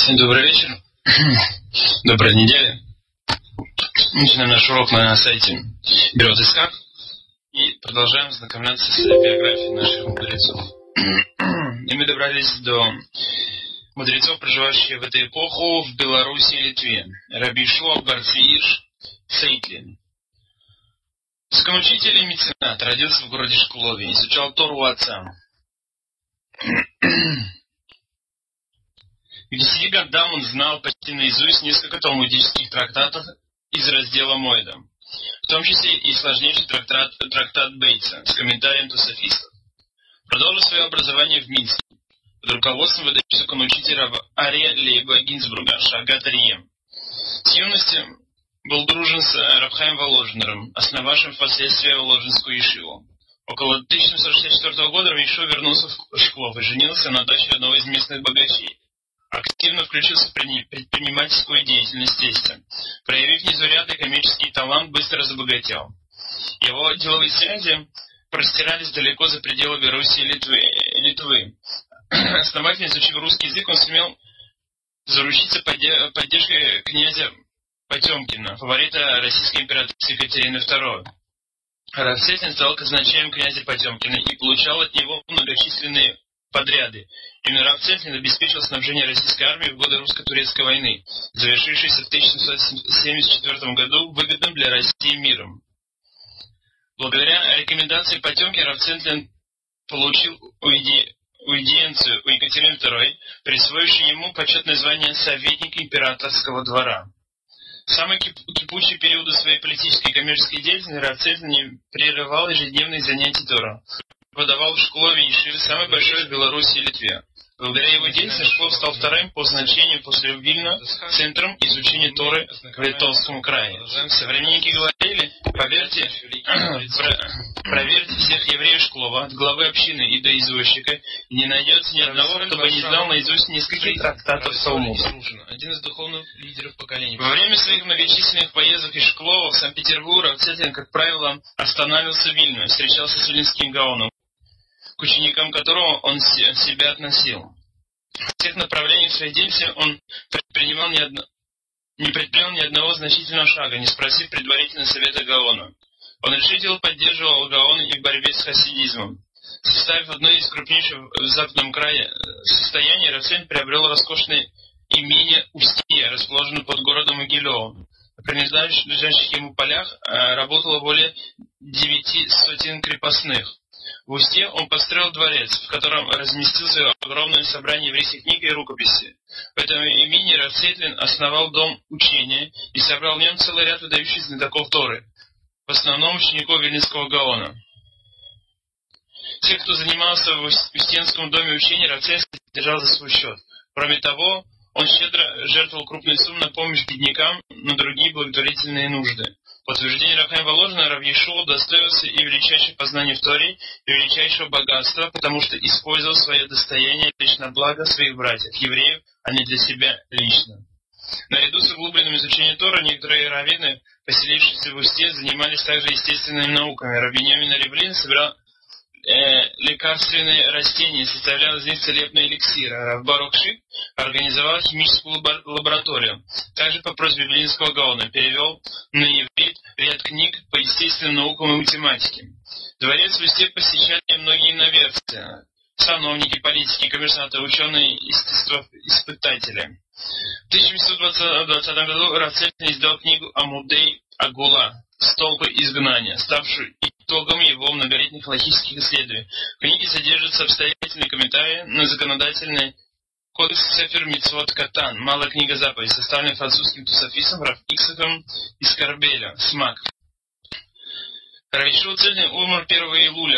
Всем добрый вечер, доброй недели. Начинаем наш урок на сайте Берет.СК и продолжаем знакомиться с биографией наших мудрецов. И мы добрались до мудрецов, проживающих в эту эпоху в Беларуси и Литве. Раби Йошуа бар Цви Цейтлин. Высокоучитель и меценат, родился в городе Шклове, изучал Тору у отца. К 10 годам он знал почти наизусть несколько талмудических трактатов из раздела Моэда, в том числе и сложнейший трактат Бейтса с комментарием тосафистов. Продолжил свое образование в Минске под руководством выдающегося учителя Ария Лейба Гинзбурга Шагат Арием. С юности был дружен с Рав Хаимом Воложенером, основавшим впоследствии Воложенскую ешиву. Около 1764 года Рав Йошуа вернулся в Шклов и женился на дочери одного из местных богачей. Активно включился в предпринимательскую деятельность тестя. Проявив незаурядный коммерческий талант, быстро забогател. Его деловые связи простирались далеко за пределы Руси и Литвы. Основательно изучив русский язык, он сумел заручиться поддержкой князя Потемкина, фаворита российской императрицы Екатерины II. Рав Цейтлин стал казначеем князя Потемкина и получал от него многочисленные подряды. Именно Рав Цейтлин обеспечил снабжение российской армии в годы русско-турецкой войны, завершившейся в 1774 году выгодным для России миром. Благодаря рекомендации Потемкина Рав Цейтлин получил аудиенцию у Екатерины II, присвоившей ему почетное звание советника императорского двора. В самые кипучие периоды своей политической и коммерческой деятельности Рав Цейтлин не прерывал ежедневные занятия Торой. Преподавал в Шклове ешиве, самой большой в Беларуси и Литве. Благодаря его деятельности Шклов стал вторым по значению после Вильна центром изучения Торы в Литовском крае. Современники говорили: проверьте всех евреев Шклова, от главы общины и до извозчика, и не найдется ни одного, кто бы не знал наизусть нескольких трактатов Талмуда. Один из духовных лидеров поколения. Во время своих многочисленных поездок из Шклова в Санкт-Петербург Рав Цейтлин, как правило, останавливался в Вильне, встречался с Вильнским Гаоном, к ученикам которого он себя относил. В всех направлениях своей деятельности он не предпринял ни одного значительного шага, не спросив предварительно совета Гаона. Он решительно поддерживал Гаона и в борьбе с хасидизмом. Составив одно из крупнейших в западном крае состояний, Рав Цейтлин приобрел роскошное имение Устье, расположенное под городом Могилевым. На принадлежащих ему полях работало более 900 крепостных. В Устье он построил дворец, в котором разместил свое огромное собрание еврейских книг и рукописей. В этом имении Рав Цейтлин основал дом учения и собрал в нем целый ряд выдающихся знатоков Торы, в основном учеников Вильнского Гаона. Всех, кто занимался в Устьенском доме учения, Рав Цейтлин держал за свой счет. Кроме того, он щедро жертвовал крупные суммы на помощь беднякам, на другие благотворительные нужды. По утверждению Рав Хаима Воложенера, Рав Йошуа достоился и величайших познаний в Торе, и величайшего богатства, потому что использовал свое достояние лишь на благо своих братьев, евреев, а не для себя лично. Наряду с углубленным изучением Тора, некоторые раввины, поселившиеся в Устье, занимались также естественными науками. Рав Биньямин Ривлин собирал лекарственные растения, составлял из них целебные эликсиры. Рав Барух Шик организовал химическую лабораторию. Также по просьбе Вильнского Гаона перевел на иврит ряд книг по естественным наукам и математике. Дворец в Устье посещали многие иноверцы, сановники, политики, коммерсанты, ученые, естествоиспытатели. В 1820 году Рав Цейтлин издал книгу Амудей Агула «Столпы изгнания», ставшую итогом его многолетних логических исследований. В книге содержатся обстоятельные комментарии на законодательный кодекс Сефер Мицвот Катан, малая книга заповедей, составленная французским тусафистом Рав Ицхаком из Карбеля, СМАК. Рав Йошуа Цейтлин умер 1 июля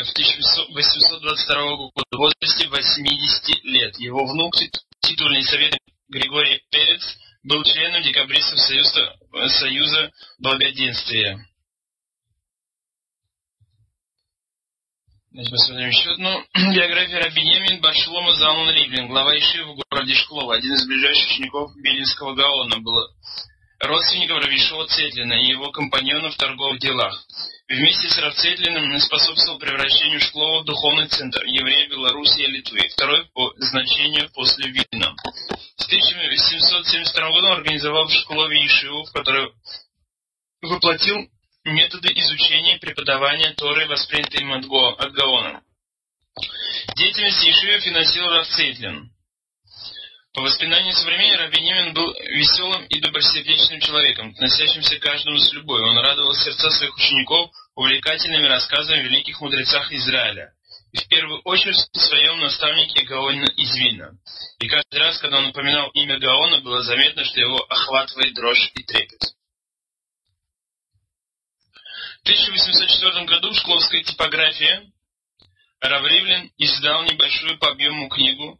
1822 года в возрасте 80 лет. Его внук, титульный советник Григорий Перец, был членом декабристов Союза Благоденствия. Давайте посмотрим еще одну биографию. Раби Биньямин бар Шломо Залман Ривлин, глава ешивы в городе Шклова, один из ближайших учеников Вильнского Гаона, был родственником Рави Йошуа Цейтлина и его компаньоном в торговых делах. Вместе с Рав Цейтлиным способствовал превращению Шклова в духовный центр евреев Беларуси и Литвы, второй по значению после Вильна. В 1772 году он организовал в Шклове Ешиву, в которой воплотил методы изучения и преподавания Торы, воспринятые им от Гаона. Деятельность Ешивы финансировал Рав Цейтлин. По воспоминаниям современников, Раби Нимин был веселым и добросердечным человеком, относящимся к каждому с любовью. Он радовал сердца своих учеников увлекательными рассказами о великих мудрецах Израиля. И в первую очередь в своем наставнике Гаоне из Вильна. И каждый раз, когда он упоминал имя Гаона, было заметно, что его охватывает дрожь и трепет. В 1804 году в Шкловской типографии Рав Ривлин издал небольшую по объему книгу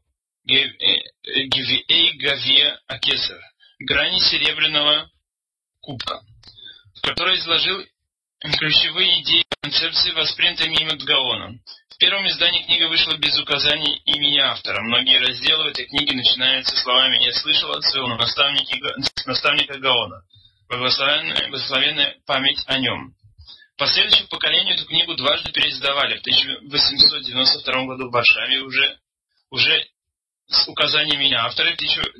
Гевиэй Гавия Акесар, грани серебряного кубка, в которой изложил ключевые идеи и концепции, воспринятыми им от Гаона. В первом издании книга вышла без указаний имени автора. Многие разделы в этой книге начинаются словами «Я слышал от своего наставника Гаона. Благословенная память о нем». В последующих поколениях эту книгу дважды переиздавали. В 1892 году в Варшаве уже с указаниями автора, в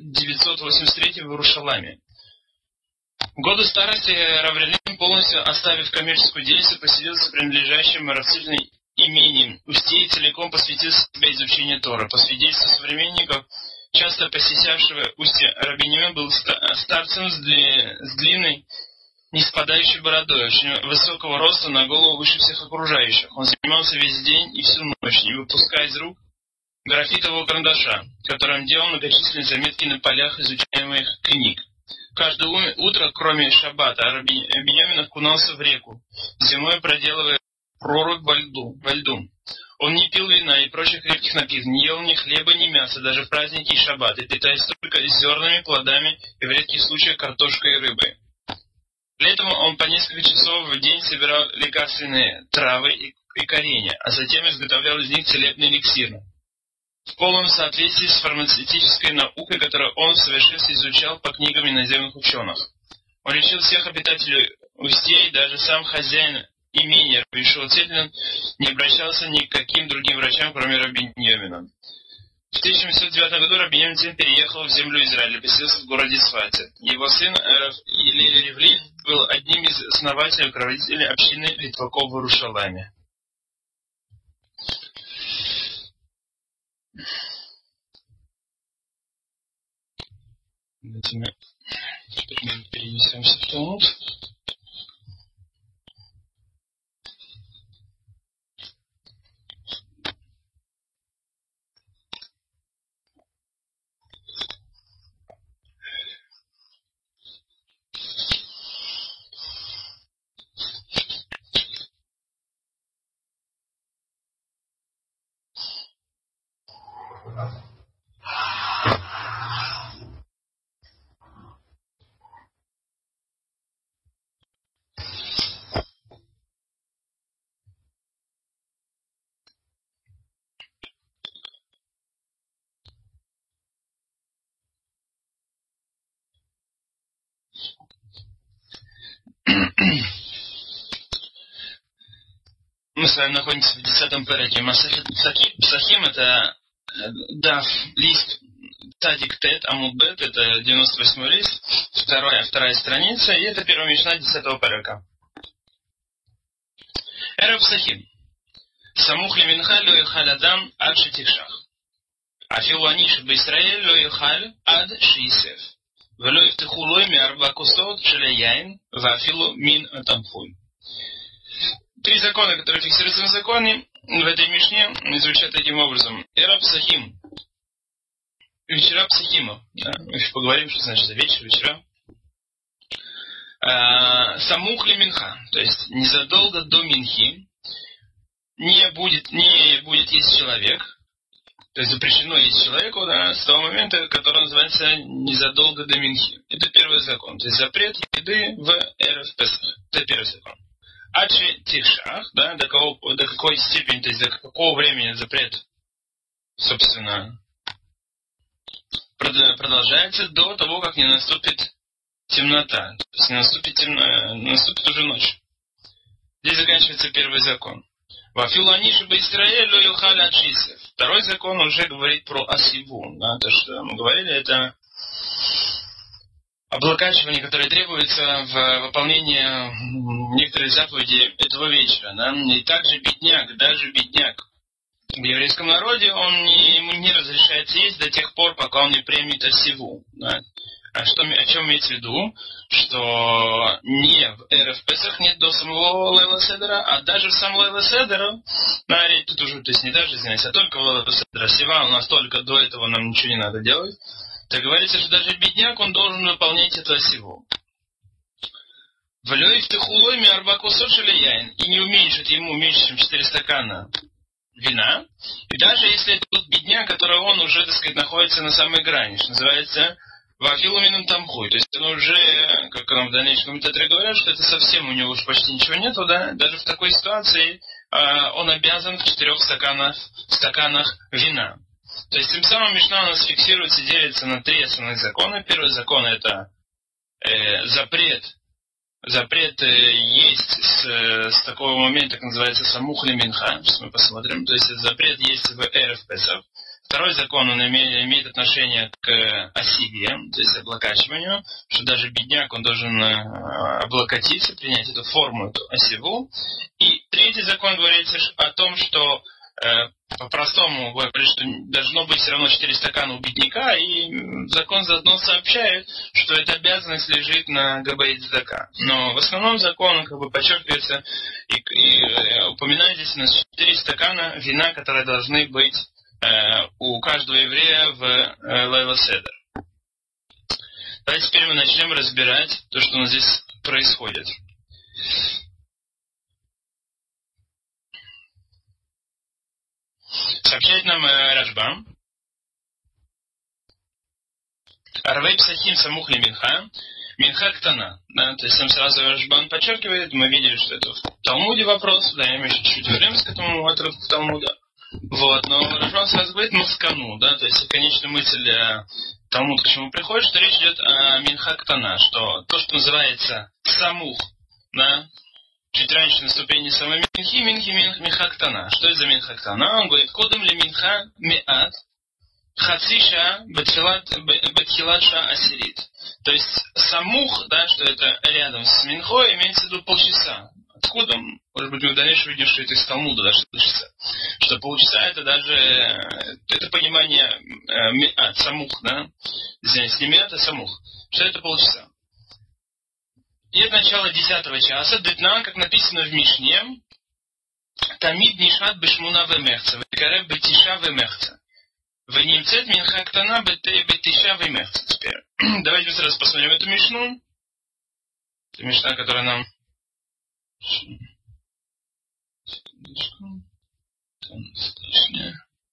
1983 в Иерусалиме. В годы старости Рав Ривлин, полностью оставив коммерческую деятельность, поселился в принадлежащем Рав Цейтлину имении Устье и целиком посвятил себя изучению Торы. По свидетельству современников, часто посещавшего Устье, Раби Нимин был старцем с длинной, не спадающей бородой, очень высокого роста, на голову выше всех окружающих. Он занимался весь день и всю ночь, не выпуская из рук графитового карандаша, которым делал многочисленные заметки на полях изучаемых книг. Каждое утро, кроме шаббата, Раби Нимин окунался в реку, зимой проделывая прорубь во льду. Он не пил вина и прочих крепких напитков, не ел ни хлеба, ни мяса, даже в праздники и шаббаты, питаясь только зернами, плодами и в редких случаях картошкой и рыбой. Летом он по несколько часов в день собирал лекарственные травы и коренья, а затем изготовлял из них целебные эликсиры, в полном соответствии с фармацевтической наукой, которую он в совершенстве изучал по книгам иноземных ученых. Он лечил всех обитателей Устья, и даже сам хозяин имения Раби Йошуа Цейтлин не обращался ни к каким другим врачам, кроме Раби Нимина. В 1709 году Раби Нимин переехал в землю Израиля и поселился в городе Сфате. Его сын Рав Илель Ривли был одним из основателей и руководителей общины литваков в Иерусалиме. Теперь мы перенесемся в Талмуд. Мы с вами находимся в 10-м параке Масехет Псахим, это Даф, лист Тадик Тет, Амуд Бет, это 98-й лист, вторая страница, и это первая мишна 10-го парака. Эрев Псахим. Самух леминха ло ихаль адам ад шетихшах. Афилу аниш б'Исраэль ло ихаль ад шиисев. Вело ифтеху лой миарба кусот шеле яин, вафилу мин атамфуй. Три закона, которые фиксируются в законе, в этой мишне звучат таким образом. Эра Псахим. Вечера Псахима. Да? Мы еще поговорим, что значит за вечер, вечера. Самух ли Минха. То есть незадолго до Минхи не будет есть человек. То есть запрещено есть человеку, да, с того момента, который называется незадолго до Минхи. Это первый закон. То есть запрет еды в Эрев Песах. Это первый закон. Ачи Тихшах, да, до какой степени, то есть до какого времени запрет, собственно, продолжается до того, как не наступит темнота. То есть наступит уже ночь. Здесь заканчивается первый закон. Вафилу аниши б'Исраэль ло юхаль ад шиисев. Второй закон уже говорит про асиву. Да, то, что мы говорили, это облакачивание, которое требуется в выполнении некоторых заповедей этого вечера. Да? И также бедняк, даже бедняк. В еврейском народе ему не разрешается есть до тех пор, пока он не примет асиву. Да? О чем имеется в виду? Что не в Эрев Песах нет до самого Лейла Седера, а даже в сам Лейла Седера, тут уже, то есть не даже, извиняюсь, а только в Лейла Седера, сива у нас только до этого, нам ничего не надо делать. Так говорится, что даже бедняк, он должен выполнять эту асиву. Влёев ты хулой ми арбаку сошили яин, и не уменьшит ему меньше, чем 4 стакана вина. И даже если это тот бедняк, который он уже, так сказать, находится на самой грани, что называется вафилумином тамхуй. То есть он уже, как нам в дальнейшем комментаторы говорят, что это совсем у него уж почти ничего нету, да, даже в такой ситуации он обязан в 4 стаканах вина. То есть тем самым Мишна у нас фиксируется, делится на 3 основных закона. Первый закон это запрет есть с такого момента, как называется самух ли минха, сейчас мы посмотрим. То есть запрет есть в Эрев Песах. Второй закон, он имеет отношение к асиве, то есть облакачиванию, что даже бедняк, он должен облокотиться, принять эту форму, эту асиву. И третий закон говорится о том, что по-простому говорит, что должно быть все равно 4 стакана у бедняка, и закон заодно сообщает, что эта обязанность лежит на габаит цдака. Но в основном закон подчеркивается и упоминает здесь у нас 4 стакана вина, которые должны быть у каждого еврея в Лейла Седер. Давайте теперь мы начнем разбирать то, что у нас здесь происходит. Сообщает нам Рашба. Арвей псахим самух ли минха. Минха ктана. Да, то есть там сразу Рашбан подчеркивает. Мы видели, что это в Талмуде вопрос. Да, я еще чуть-чуть вернемся к этому отрывку Талмуда. Вот, но Рашбан сразу говорит маскану, да, то есть конечная мысль Талмуд к чему приходит, что речь идет о минха ктана, что то, что называется самух, да, чуть раньше на ступени самой минха ктана. Что это за минха ктана? Он говорит, кодом ли минха меат хациша бетхилатша асирит. То есть самух, да, что это рядом с минхой, имеется в виду полчаса. Откуда? Может быть, мы в дальнейшем видим, что это из Талмуда, да, что полчаса это даже, это понимание самух, да, здесь не меат, а самух, что это полчаса. И это начало 10 часа, детнан, как написано в Мишне, тамид нишат бешмуна вемехца, векарев бетиша вемехца, венимцет минха ктана бетиша вемехца. Теперь, давайте сразу посмотрим эту Мишну. Это Мишна, которая нам... Секундочку. Там лишнее.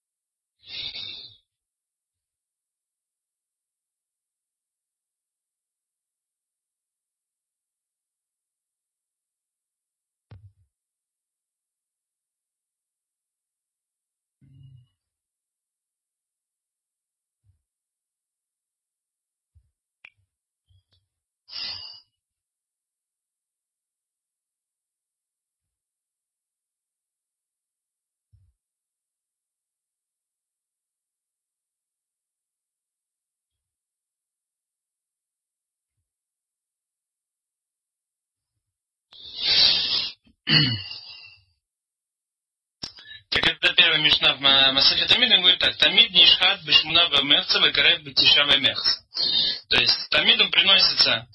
Так это первая Мишна в Масахе Тамид, он говорит так, Тамид нишхат бешмуна вемехца векарев бетиша вемехца. То есть Тамидом приносится,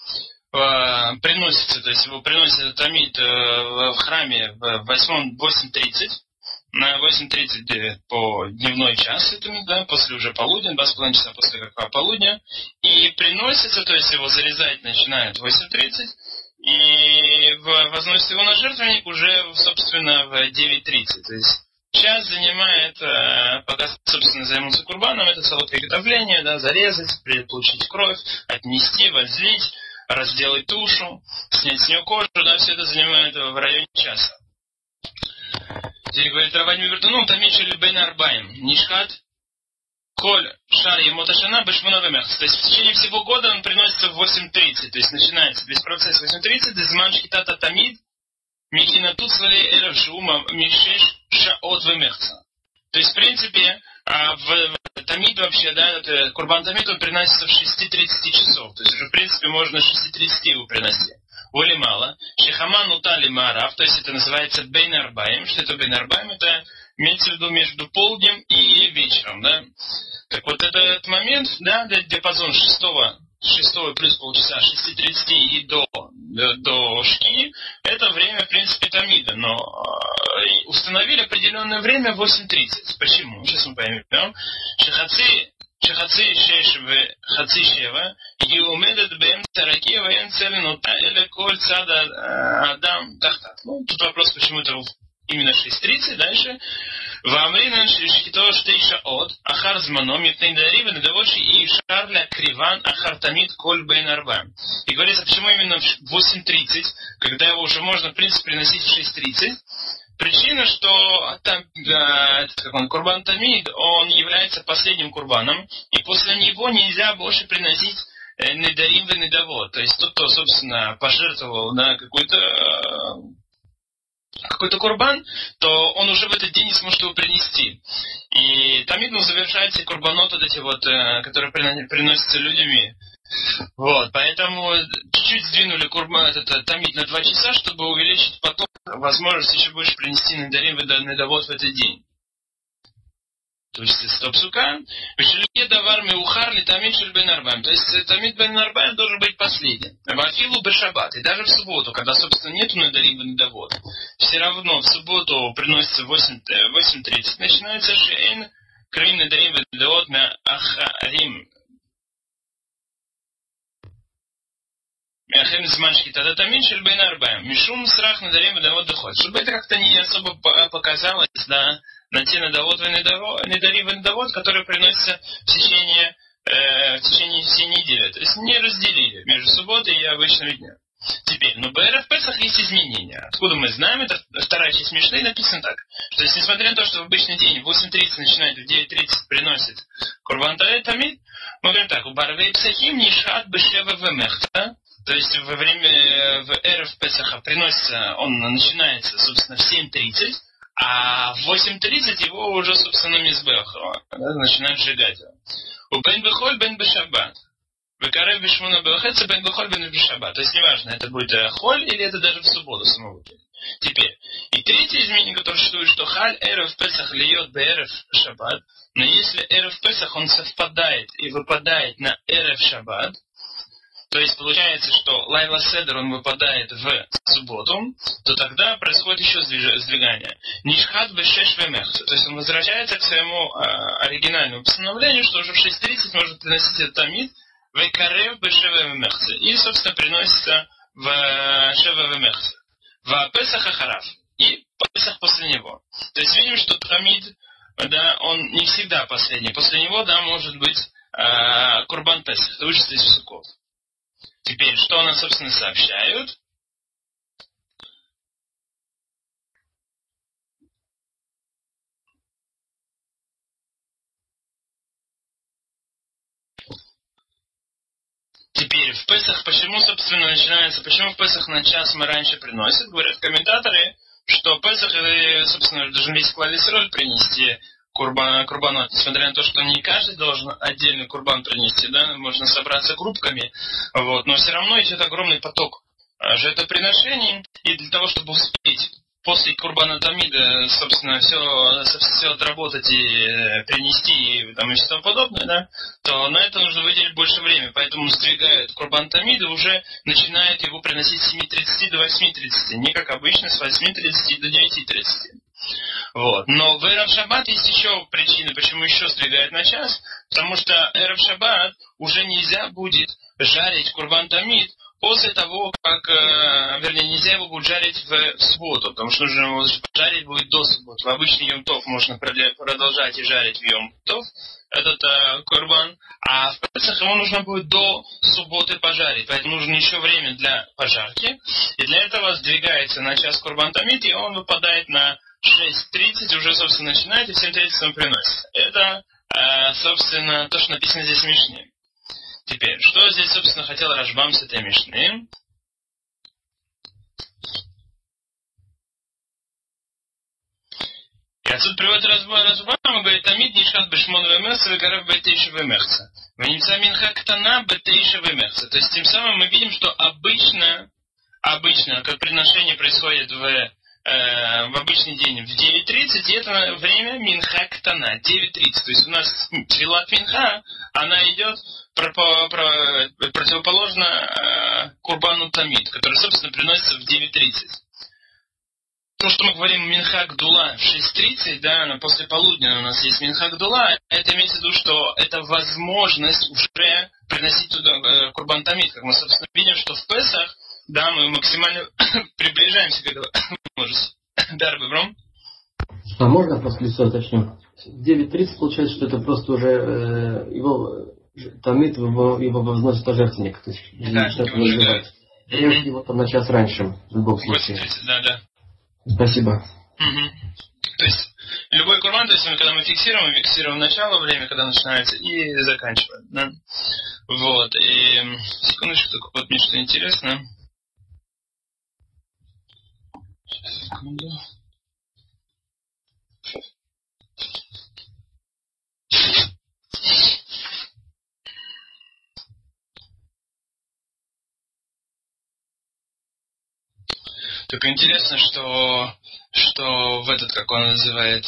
то есть его приносит Тамид в храме в 8:30, на 8:30 по дневной час, да, после уже полудня, 2,5 часа после полудня, и приносится, то есть его зарезать начинают в 8:30, и возносит его на жертвенник уже, собственно, в 9:30, то есть час занимает, пока, собственно, займутся курбаном, это целое приготовление, да, зарезать, получить кровь, отнести, возлить, разделать тушу, снять с нее кожу, да, все это занимает в районе часа. Теперь говорит Равани Вертуном, тамичили бен арбаим, нишхат, коль шар емоташана бешмуна вемехц. То есть в течение всего года он приносится в 8:30, то есть начинается весь процесс в 8:30, дезман шхитата тамид, михина тут свали эрев шума мишеш шаот вемехца. То есть, в принципе, А в Тамид вообще, да, это Курбан Тамид, он приносится в 6:30 часов. То есть уже, в принципе, можно в 6:30 его приносить. Воли мало. Шихаман утали марав, то есть это называется бейн арбаим. Что это бейн арбаим? Это имеется в виду между полднем и вечером, да. Так вот этот момент, да, диапазон шестого плюс полчаса, 6:30 и до шки, это время, в принципе, Тамида. Но установили определенное время 8:30. Почему? Сейчас мы поймем. Шехаци шешве хаци шева, и умедет бэм тараки ваен целенута или коль цада адам тахтат. Ну, тут вопрос, почему это именно 6:30, дальше. Вамринан шишкито штейша от, ахар зманом, ютней дарива, надовольши и шарля криван, ахар тамид коль бейн арба. И говорится, почему именно в 8:30, когда его уже можно, в принципе, приносить в 6:30. Причина, что там, Курбан Тамид, он является последним курбаном, и после него нельзя больше приносить недарим ве недавод. То есть тот, кто, собственно, пожертвовал на какой-то курбан, то он уже в этот день не сможет его принести. И Тамид завершается курбанот, вот эти вот, которые приносятся людьми. Вот, поэтому чуть-чуть сдвинули этот Тамид на 2 часа, чтобы увеличить потом возможность еще больше принести недарим недовод в этот день. То есть стопсука, давар меухар ли тамид шель бен арбаим. То есть тамид бен арбаим должен быть последним. Вафилу бешаббат. И даже в субботу, когда, собственно, нету недарим недовод, все равно в субботу приносится 8:30, начинается шейн крым недарим недовод на ахарим. Мяхем зманшки тогда тамид шель бен арбаим. Мишум срах недарим недовод доход. Чтобы это как-то не особо показалось, да, на те недарим недовод, которые приносятся в течение всей недели. То есть не разделили между субботой и обычными днями. Теперь, но в Песах есть изменения. Откуда мы знаем? Это вторая часть Мишны, написано так. То есть, несмотря на то, что в обычный день в 8:30 начинает, в 9:30 приносит Курбан Тамид, мы говорим так, у Барвей Псахим нишхат бешева вемехта. То есть во время в Эрев Песаха приносится, он начинается, собственно, в 7:30, а в 8:30 его уже, собственно, мизбех начинают сжигать. У бен бехоль бен бешаббат. Векарев бешмуна белахеца бен бехоль бен бешаббат. То есть неважно, это будет холь или это даже в субботу самого. Теперь. И третье изменение, которое существует, что халь Эрев Песах льет бе-Эрев Шаббат. Но если Эрев Песах, он совпадает и выпадает на Эрев Шаббат, то есть получается, что Лайла Седер, он выпадает в субботу, то тогда происходит еще сдвигание. Нишхат бешеш вемехца. То есть он возвращается к своему оригинальному постановлению, что уже в 6:30 может приносить этот тамид вейкарев бешеве вемехца. И, собственно, приносится в шеве вемехца. В Песах Ахараф. И Песах после него. То есть видим, что тамид, да, он не всегда последний. После него, да, может быть Курбан Песах. Это учится из Суккот. Теперь, что нам, собственно, сообщают? Теперь, в Песах, почему, собственно, начинается, почему в Песах на час мы раньше приносят? Говорят комментаторы, что Песах, собственно, должен весь клависроль принести курбанот, несмотря на то, что не каждый должен отдельный курбан принести, да, можно собраться группками, вот, но все равно идет огромный поток жертвоприношений, и для того, чтобы успеть после Курбана Тамида, собственно, все отработать и принести, и там, и все тому подобное, да, то на это нужно выделить больше времени. Поэтому сдвигают Курбан Тамида, уже начинают его приносить с 7:30 до 8:30, не как обычно, с 8:30 до 9:30. Вот. Но в Эрев Шаббат есть еще причины, почему еще сдвигают на час, потому что Эрев Шаббат уже нельзя будет жарить Курбан Тамид после того, как, вернее, нельзя его будет жарить в субботу, потому что нужно его жарить будет до субботы. В обычный Йом-Тов можно продолжать и жарить в Йом-Тов этот Курбан, а в Песах его нужно будет до субботы пожарить, поэтому нужно еще время для пожарки, и для этого сдвигается на час Курбан Тамид, и он выпадает на 6:30, уже, собственно, начинает, и в 7:30 он приносит. Это, собственно, то, что написано здесь в Мишне. Теперь, что здесь, собственно, хотел Рашбам с этой Мишны? И отсюда приводит Рашбам, говорит, Тамид нишхат бешмон вемехца, вегарав бетейша вемехца. Венемца минха ктана бетейша вемехца. То есть, тем самым мы видим, что обычно, как приношение происходит в обычный день в 9:30, и это время минха ктана, 9:30. То есть, у нас твилат минха, она идет противоположно курбану тамид, который, собственно, приносится в 9:30. То, что мы говорим Минха Гдула в 6:30, да, после полудня у нас есть Минха Гдула, это имеется в виду, что это возможность уже приносить туда Курбан Тамид. Как мы, собственно, видим, что в Песах, да, мы максимально приближаемся к этому возможности. Да, Рабибром? А можно просто лицо уточню? В 9:30 получается, что это просто уже его Тамид, его возносит на жертвенник. То есть, да, режут его там на час раньше, в любом случае. 8:30, да. Спасибо. Угу. То есть любой курбан, то есть когда мы фиксируем начало время, когда начинается, и заканчиваем. Да? Вот. И секундочку, только вот мне что интересно. Сейчас, секунду. Только интересно, что в этот, как он называет,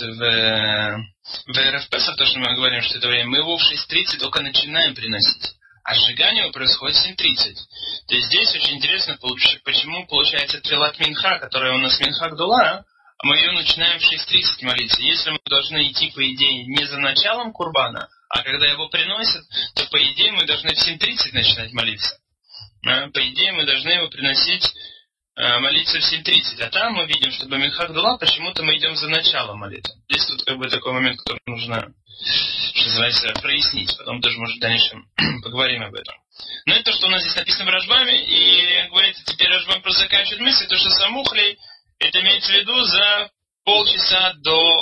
в РФ Песах, то, что мы говорим, что это время, мы его в 6:30 только начинаем приносить. А сжигание его происходит в 7:30. То есть здесь очень интересно, почему получается Твилат Минха, которая у нас Минха Гдула, а мы ее начинаем в 6:30 молиться. Если мы должны идти, по идее, не за началом Курбана, а когда его приносят, то, по идее, мы должны в 7:30 начинать молиться. По идее, мы должны его приносить, молиться в 7:30, а там мы видим, что Минха Гдула, почему-то мы идем за началом молитвы. Здесь тут как бы такой момент, который нужно, что называется, прояснить. Потом тоже, может, в дальнейшем поговорим об этом. Но это то, что у нас здесь написано в Рашбаме, и говорится, теперь Рашбам просто заканчивает мысль, то, что самухли, это имеется в виду за полчаса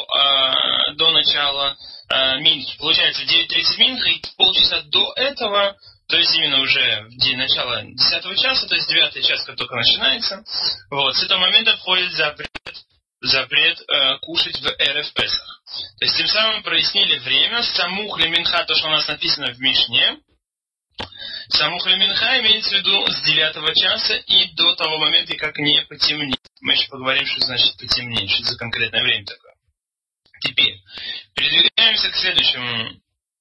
до начала Минхи. Получается, в 9:30 Минха, и полчаса до этого, то есть именно уже в день начала 10 часа, то есть 9 час, как только начинается, вот, с этого момента входит запрет кушать в РФ Песах. То есть тем самым прояснили время. Самухли Минха, то, что у нас написано в Мишне, Самухли Минха имеется в виду с 9 часа и до того момента, как не потемнеет. Мы еще поговорим, что значит потемнеть, что за конкретное время такое. Теперь передвигаемся к следующему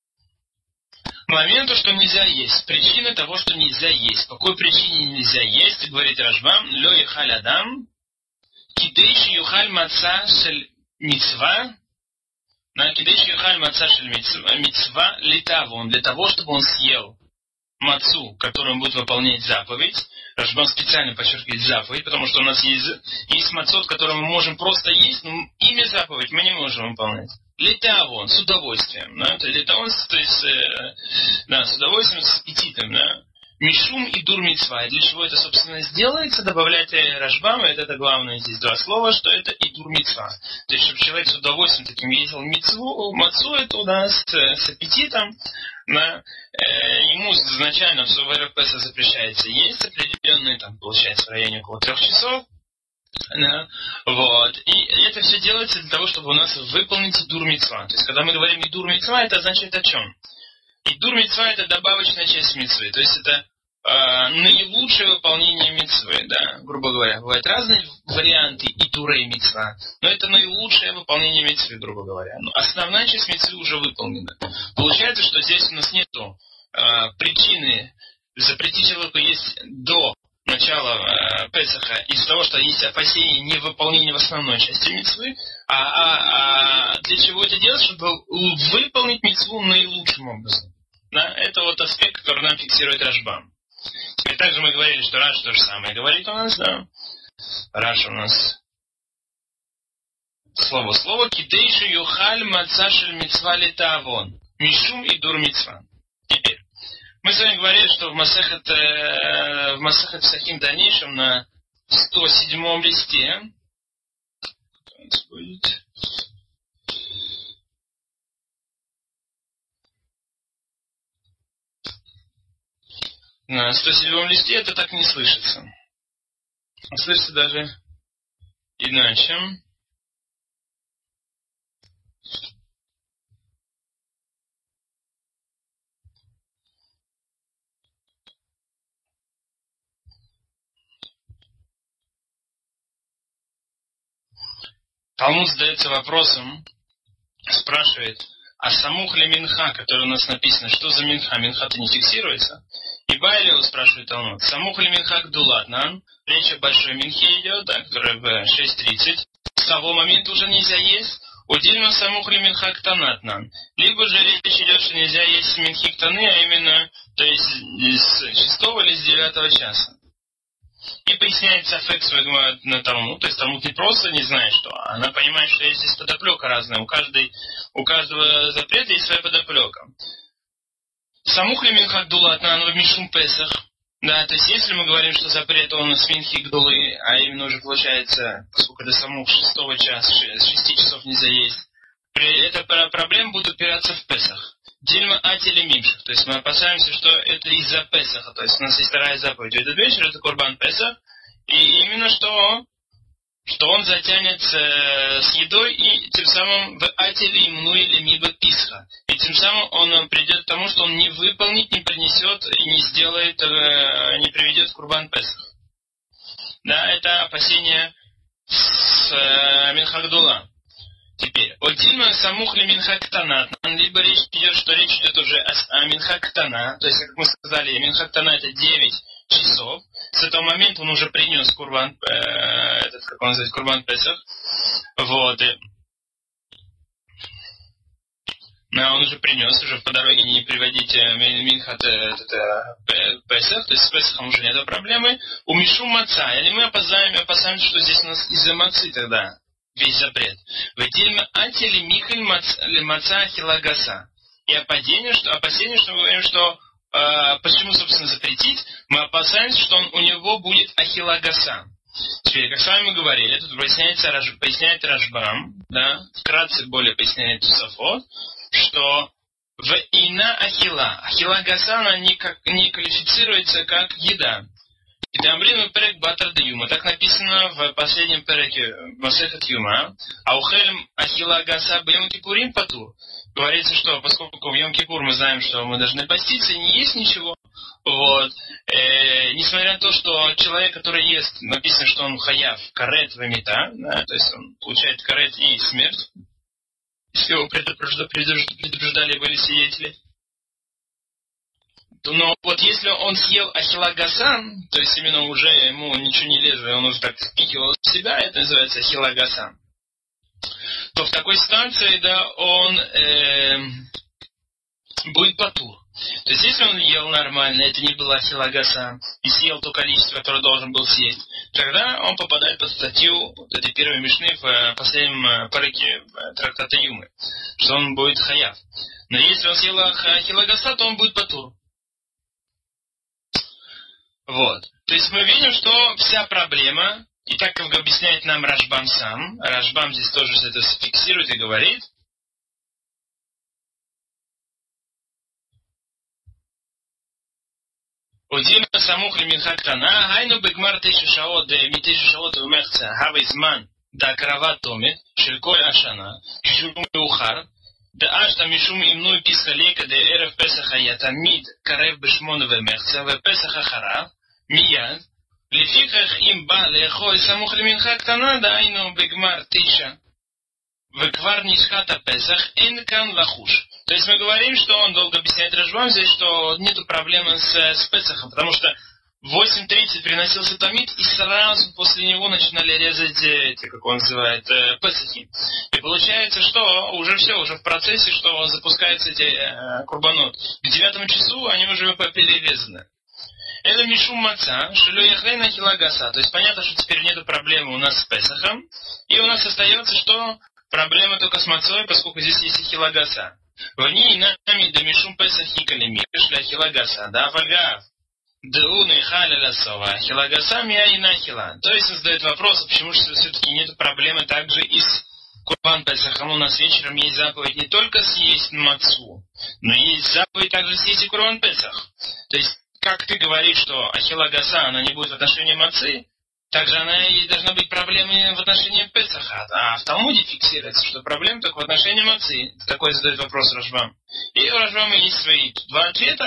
моменту, что нельзя есть. Причина того, что нельзя есть. По какой причине нельзя есть, говорит Рашбам, лё яхаль адам, кидейши юхаль маца шель мицва, кидейши юхаль маца шель мицва литавон, для того, чтобы он съел мацу, которым будет выполнять заповедь. Рашбам специально подчеркивает заповедь, потому что у нас есть мацот, который мы можем просто есть, но ими заповедь мы не можем выполнять. Литавон, с удовольствием. Да? Литавон, то есть, с удовольствием, с аппетитом. Да? Мишум и дур мицва. И для чего это, собственно, сделается, добавлять Рашбам, это главное здесь два слова, что это и дур мицва. То есть, чтобы человек с удовольствием таким ездил мацу, это у нас с аппетитом. Да? Ему изначально в РФ Песах запрещается есть определенные, там, получается, в районе около 3 часов. Да, вот. И это все делается для того, чтобы у нас выполнить идур мицва. То есть, когда мы говорим идур мицва, это означает о чем? Идур мицва — это добавочная часть мицвы. То есть, это наилучшее выполнение мицвы. Да, грубо говоря. Бывают разные варианты идурей мицва, но это наилучшее выполнение мицвы, грубо говоря. Но основная часть мицвы уже выполнена. Получается, что здесь у нас нету причины запретить человеку есть до начала Песаха из-за того, что есть опасения невыполнения в основной части мицвы, а для чего это делать, чтобы выполнить мицву наилучшим образом. Да? Это вот аспект, который нам фиксирует Рашбам. Теперь также мы говорили, что Раш то же самое говорит у нас, да. Раш у нас слово кидейши юхаль мацашель мицва литавон мишум и дур мицва. Теперь мы с вами говорили, что в Масехет Псахим дальнейшем на 107 листе на 107 листе это так не слышится. Слышится даже иначе. Талмуд задается вопросом, спрашивает, а самух ли минха, который у нас написано, что за минха? Минха-то не фиксируется. И Байлеу спрашивает Талмуд, самух ли минха гдулатнан? Речь о большой минхе идет, да, которая в 6:30. С того момента уже нельзя есть. Удельно самух ли минха ктанатнан? Либо же речь идет, что нельзя есть минхи ктаны, а именно, то есть с 6 или с 9 часа. И поясняет Сафек на Талмуд, то есть Талмуд не просто не знает что, она понимает, что есть здесь подоплека разная, у каждого запрета есть своя подоплека. Самух ли минха гдулатнан в мишум песах? Да, то есть если мы говорим, что запрет он с минхи гдулы, а именно уже получается, поскольку это самух 6 часа, с 6 часов нельзя есть, эта проблема будет упираться в Песах. Дильма ати мимших. То есть мы опасаемся, что это из-за Песаха. То есть у нас есть вторая заповедь. Этот вечер это Курбан Песах. И именно что он затянется с едой и тем самым в атили имну или миба писха. И тем самым он придет к тому, что он не выполнит, не принесет и не сделает, не приведет в Курбан Песах. Да, это опасение с Минхагдула. Теперь, отдельно самух ли минхактана, либо речь идет уже о минхактана, то есть, как мы сказали, минхактана это 9 часов, с этого момента он уже принес Курбан, Курбан Песах, вот, он уже принес, уже по дороге не приводите минхат Песах, то есть с Песахом уже нет проблемы, у Мишу маца, или мы опасаемся, что здесь у нас из-за мацы тогда весь запрет. Вадильма ати михаль маца хилагаса. И опасение, что мы говорим, что почему, собственно, запретить, мы опасаемся, что у него будет ахилагаса. Теперь, как с вами мы говорили, тут поясняет Рашбам, да, вкратце более поясняет Тосафот, что в ина ахилагаса она не квалифицируется как еда. И Дамрину перек батар де юма. Так написано в последнем переке Масехет Юма. Аухелем ахила гаса бьем кипурим патур. Говорится, что поскольку в Йом Кипур мы знаем, что мы должны поститься и не есть ничего. Вот. Несмотря на то, что человек, который ест, написано, что он хаяв карет вамита, да, то есть он получает карет и смерть. Если его предупреждали были свидетели. Но вот если он съел ахилагасан, то есть именно уже ему ничего не лезло, он уже так впихивал в себя, это называется ахилагасан, то в такой ситуации, да, он будет патур. То есть если он ел нормально, это не было ахилагасан, и съел то количество, которое должен был съесть, тогда он попадает под статью вот этой первой мишны в последнем параке трактата Юмы, что он будет хаяв. Но если он съел ахилагаса, то он будет патур. Вот. То есть мы видим, что вся проблема, и так как объясняет нам Рашбам сам, Рашбам здесь тоже это фиксирует и говорит, Удима самух лиминхактана, гайну бегмар тешишаот, митешишаот вмехца, хавизман, да крава томит, шельколь ашана, шум ухар, да ашта мишум имну писхалека, да эрев песаха ятамид, карев бешмон вмехца, в песаха харав, מיד, לפיכך אם בא לאכול סמוך למנחה קטנה, דהיינו בגמר 9, וכבר נשחט הפסח, אין כאן לחוש. То есть мы говорим, что он долго объясняет Рашбам здесь, что нету проблемы с Песахом, потому что в 8:30 приносился тамид, и сразу после него начинали резать эти, как он называет, Песахи. И получается, что уже все, уже в процессе, что запускаются эти курбанот. К 9 часу они уже перерезаны. Это мишум маца, шилю яхлейна хилагаса. То есть понятно, что теперь нету проблемы у нас с Песахом. И у нас остается, что проблема только с мацой, поскольку здесь есть и хилагаса. Вани и нами да мишум Песахи калими, шля хилагаса, да вагав. Дауна и халя ласова, хилагаса мия и нахила. То есть он задает вопрос, почему же все-таки нету проблемы также и с Курбан Песахом. У нас вечером есть заповедь не только съесть мацу, но есть заповедь также съесть и Курбан Песах. То есть как ты говоришь, что ахилагаса, она не будет в отношении мацы, также она и должна быть проблемой в отношении Песаха. А в Талмуде фиксируется, что проблема только в отношении мацы. Такой задает вопрос Рашбам. И у Рашбама есть свои два ответа.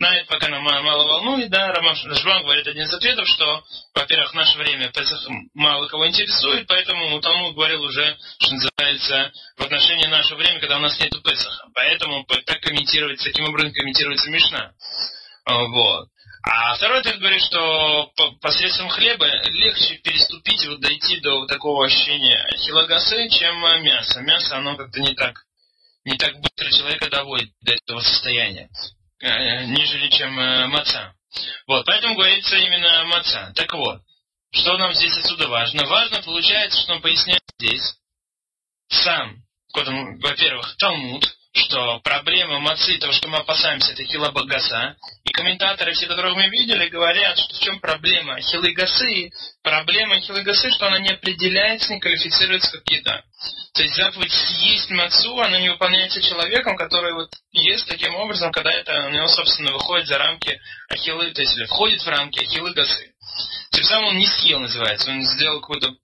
На это пока нам мало волнует, да. Рашбам говорит один из ответов, что, во-первых, в наше время Песах мало кого интересует, поэтому Талмуд говорил уже, что называется, в отношении нашего времени, когда у нас нету Песаха. Поэтому так комментируется, таким образом комментируется Мишна. Вот. А второй ответ говорит, что посредством хлеба легче переступить, вот дойти до такого ощущения хилагасы, чем мясо. Мясо, оно как-то не так быстро человека доводит до этого состояния, нежели чем маца. Вот, поэтому говорится именно маца. Так вот, что нам здесь отсюда важно? Важно, получается, что он поясняет здесь сам, во-первых, Талмуд, что проблема мацы, то, что мы опасаемся, это хилабагаса. И комментаторы, все, которых мы видели, говорят, что в чем проблема хилыгасы. Проблема хилыгасы, что она не определяется, не квалифицируется как еда. То есть заповедь съесть мацу, она не выполняется человеком, который вот ест таким образом, когда это у него, собственно, выходит за рамки ахиллы, то есть или входит в рамки ахиллы-гасы. Тем самым он не съел, называется, он сделал какое-то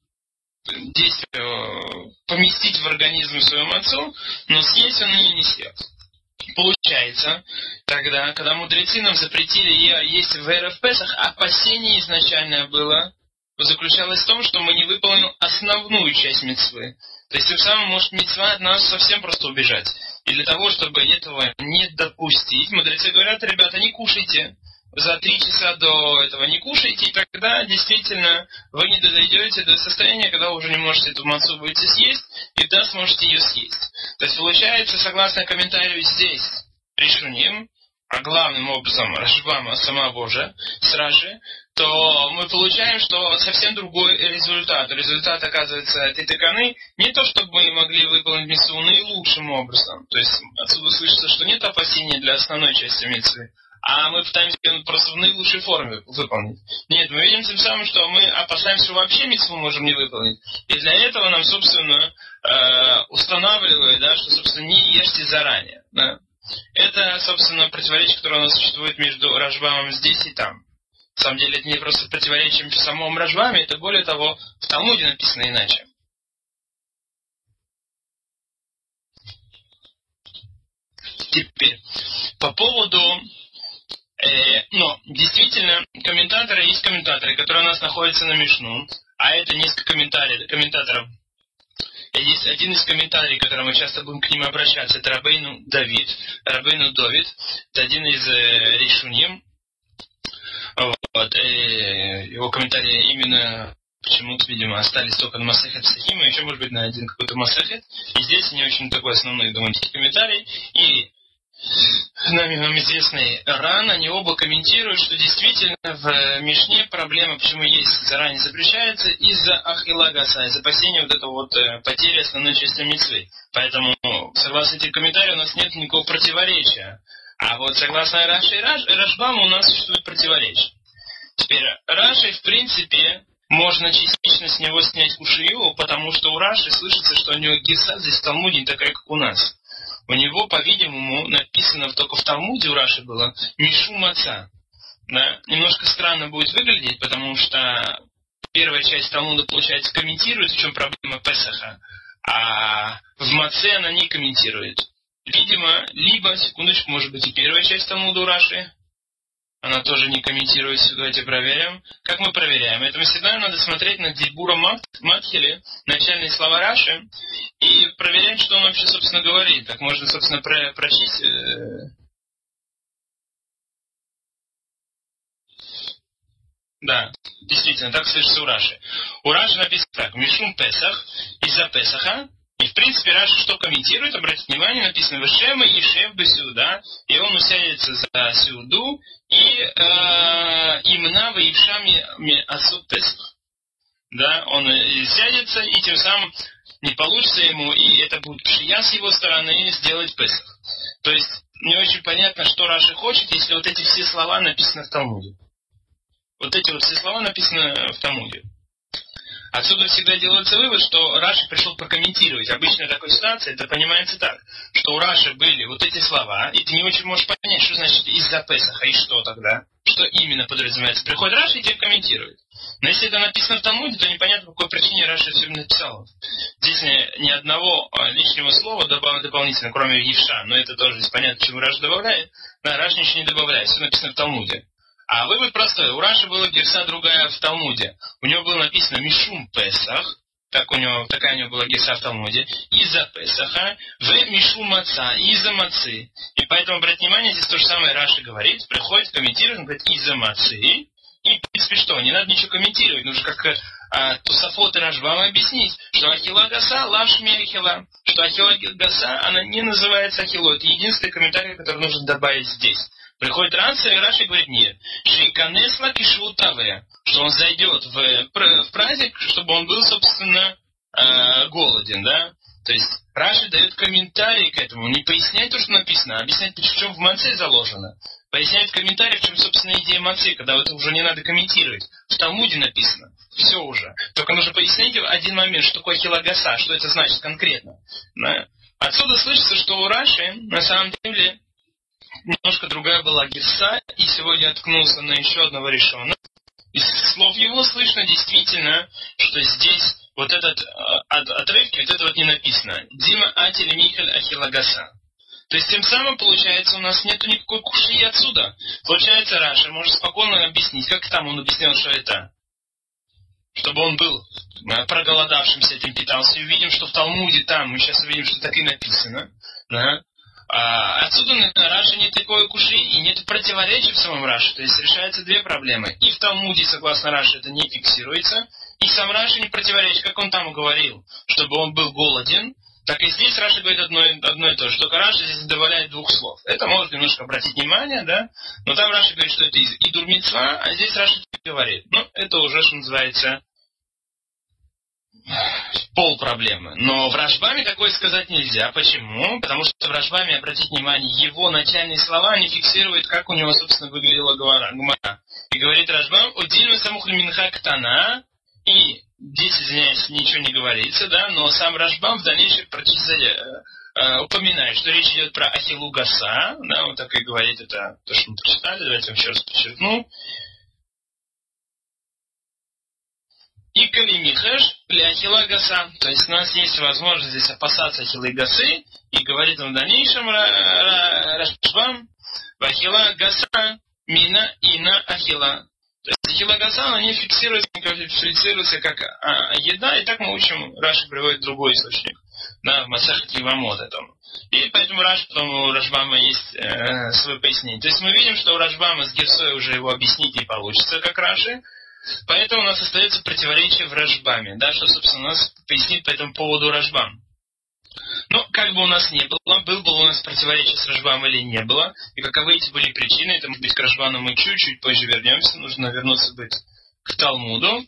действие, поместить в организм свою мацу, но съесть он ее не съел. Получается, тогда, когда мудрецы нам запретили есть в Эрев Песах, опасение изначальное было, заключалось в том, что мы не выполним основную часть мицвы. То есть, тем самым может мицва от нас совсем просто убежать. И для того, чтобы этого не допустить, мудрецы говорят: ребята, не кушайте. За 3 часа до этого не кушайте, и тогда действительно вы не дойдете до состояния, когда вы уже не можете эту мацу будете съесть, и да, сможете ее съесть. То есть получается, согласно комментарию здесь, Ришуним, а главным образом Рашбама самого же, с Раши, то мы получаем, что совсем другой результат. Результат, оказывается, этой тыканы не то, чтобы мы могли выполнить мицву наилучшим образом. То есть отсюда слышится, что нет опасения для основной части мицвы, а мы пытаемся просто в наилучшей форме выполнить. Нет, мы видим тем самым, что мы опасаемся, что вообще мицву можем не выполнить. И для этого нам, собственно, устанавливают, да, что, собственно, не ешьте заранее. Да. Это, собственно, противоречие, которое у нас существует между Рашбамом здесь и там. На самом деле, это не просто противоречие в самом Рашбаме, это, более того, в Талмуде написано иначе. Теперь, по поводу... Но, действительно, есть комментаторы, которые у нас находятся на Мишну, а это несколько комментаторов. Есть один из комментариев, который мы часто будем к ним обращаться, это Рабейну Давид. Это один из Ришуним. Вот, его комментарии именно почему-то, видимо, остались только на Масехет Псахим, и еще, может быть, на один какой-то Масехет. И здесь не очень такой основной, думаю, комментарий. И нам известный Ран, они оба комментируют, что действительно в Мишне проблема, почему есть заранее запрещается, из-за ахилагаса, из-за опасения вот этого вот потери основной части мицвы. Поэтому, согласно этим комментариям, у нас нет никакого противоречия. А вот согласно Раши и Рашбаму у нас существует противоречие. Теперь Раши, в принципе, можно частично с него снять кушию, потому что у Раши слышится, что у него гирса здесь в Талмуде не такая, как у нас. У него, по-видимому, написано только в Талмуде у Раши было «Мишу маца». Да? Немножко странно будет выглядеть, потому что первая часть Талмуда, получается, комментирует, в чем проблема Песаха, а в маце она не комментирует. Видимо, либо, секундочку, может быть и первая часть Талмуда у Раши, она тоже не комментирует, давайте проверим. Как мы проверяем? Это всегда надо смотреть на Дильбура Матхили, начальные слова Раши, и проверять, что он вообще, собственно, говорит. Так можно, собственно, прочесть. Да, действительно, так слышится у Раши. У Раши написано так: Мишум Песах, из-за Песаха. И, в принципе, Раши что комментирует, обратите внимание, написано «Вешема и шеф бы сюда», и он усядется за сюду, и имна в Ившами асут Песах. Да, он сядется, и тем самым не получится ему, и это будет шия с его стороны, сделать Песах. То есть, не очень понятно, что Раши хочет, если вот эти все слова написаны в Талмуде. Вот эти вот все слова написаны в Талмуде. Отсюда всегда делается вывод, что Раши пришел прокомментировать. Обычно в такой ситуации это понимается так, что у Раши были вот эти слова, и ты не очень можешь понять, что значит из-за Песаха, и что тогда? что именно подразумевается. Приходит Раши и тебе комментирует. Но если это написано в Талмуде, то непонятно, по какой причине Раши все написал. Здесь ни одного лишнего слова дополнительно, кроме Евша. Но это тоже здесь понятно, почему Раши добавляет. Да, Раши ничего не добавляет, все написано в Талмуде. А вывод простой. У Раши была герса другая в Талмуде. У него было написано Мишум Песах. Такая у него была герса в Талмуде. Из-за Песаха. В Мишум Маца. Из-за Мацы. И поэтому, обратите внимание, здесь то же самое Раши говорит. Приходит, комментирует, он говорит из-за Мацы. И, в принципе, что? Не надо ничего комментировать. Нужно как Тосафот и Рашбам объяснить, что Ахила Гаса лашми Ахила. Что Ахила Гаса, она не называется Ахилой. Это единственный комментарий, который нужно добавить здесь. Приходит Ранса, и Раши говорит, нет. Шейканесла кишвутавая. Что он зайдет в праздник, чтобы он был, собственно, голоден, да? То есть Раши дает комментарий к этому. Не поясняет то, что написано, а объясняет, в чем в маце заложено. Поясняет в комментариях, в чем, собственно, идея мацы, когда это уже не надо комментировать. В Талмуде написано. Все уже. Только нужно пояснить один момент, что такое хилагаса, что это значит конкретно. Да? Отсюда слышится, что у Раши, на самом деле, немножко другая была герса, и сегодня я ткнулся на еще одного решена. Из слов его слышно действительно, что здесь вот этот отрывки, вот это вот не написано. Дима Атили Михаль Ахилагаса. То есть тем самым, получается, у нас нету никакой куши отсюда. Получается, Раши может спокойно объяснить, как там он объяснил, что это. Чтобы он был проголодавшимся, этим питался. И увидим, что в Талмуде там, мы сейчас увидим, что так и написано. Да? Отсюда на Раши нет такой куши и нет противоречия в самом Раши. То есть решаются две проблемы. И в Талмуде, согласно Раши, это не фиксируется. И сам Раши не противоречит, как он там говорил, чтобы он был голоден. Так и здесь Раши говорит одно и то же. Только Раши здесь добавляет двух слов. Это может немножко обратить внимание, да? Но там Раши говорит, что это из Идур Мицва, а здесь Раши говорит. Ну, это уже, что называется, пол проблемы. Но в Рашбаме такое сказать нельзя. Почему? Потому что в Рашбаме, обратите внимание, его начальные слова не фиксируют, как у него, собственно, выглядела Гмара. И говорит Рашбам, «Одильма самухли минха ктана». И здесь, извиняюсь, ничего не говорится, да, но сам Рашбам в дальнейшем упоминает, что речь идет про Ахилу Гаса, да, он так и говорит, это то, что мы прочитали, давайте я еще раз подчеркну. И калимихаш для Ахила Гаса. То есть у нас есть возможность здесь опасаться Ахилы Гасы, и говорит он в дальнейшем Рашбам, Ахила Гаса мина ина Ахила. То есть Ахила Гаса, она не фиксируется как еда, и так мы учим, Раши приводит другой источник, да, в Масехет Евамот этому. И поэтому потом у Рашбама есть свое пояснение. То есть мы видим, что у Рашбама с Герсой уже его объяснить не получится, как Раши. Поэтому у нас остается противоречие в Рашбаме, да, что, собственно, у нас пояснит по этому поводу Рашбам. Но как бы у нас ни было, был бы у нас противоречие с Рашбам или не было, и каковы эти были причины, это может быть к Рашбану мы чуть позже вернемся, нужно вернуться к Талмуду.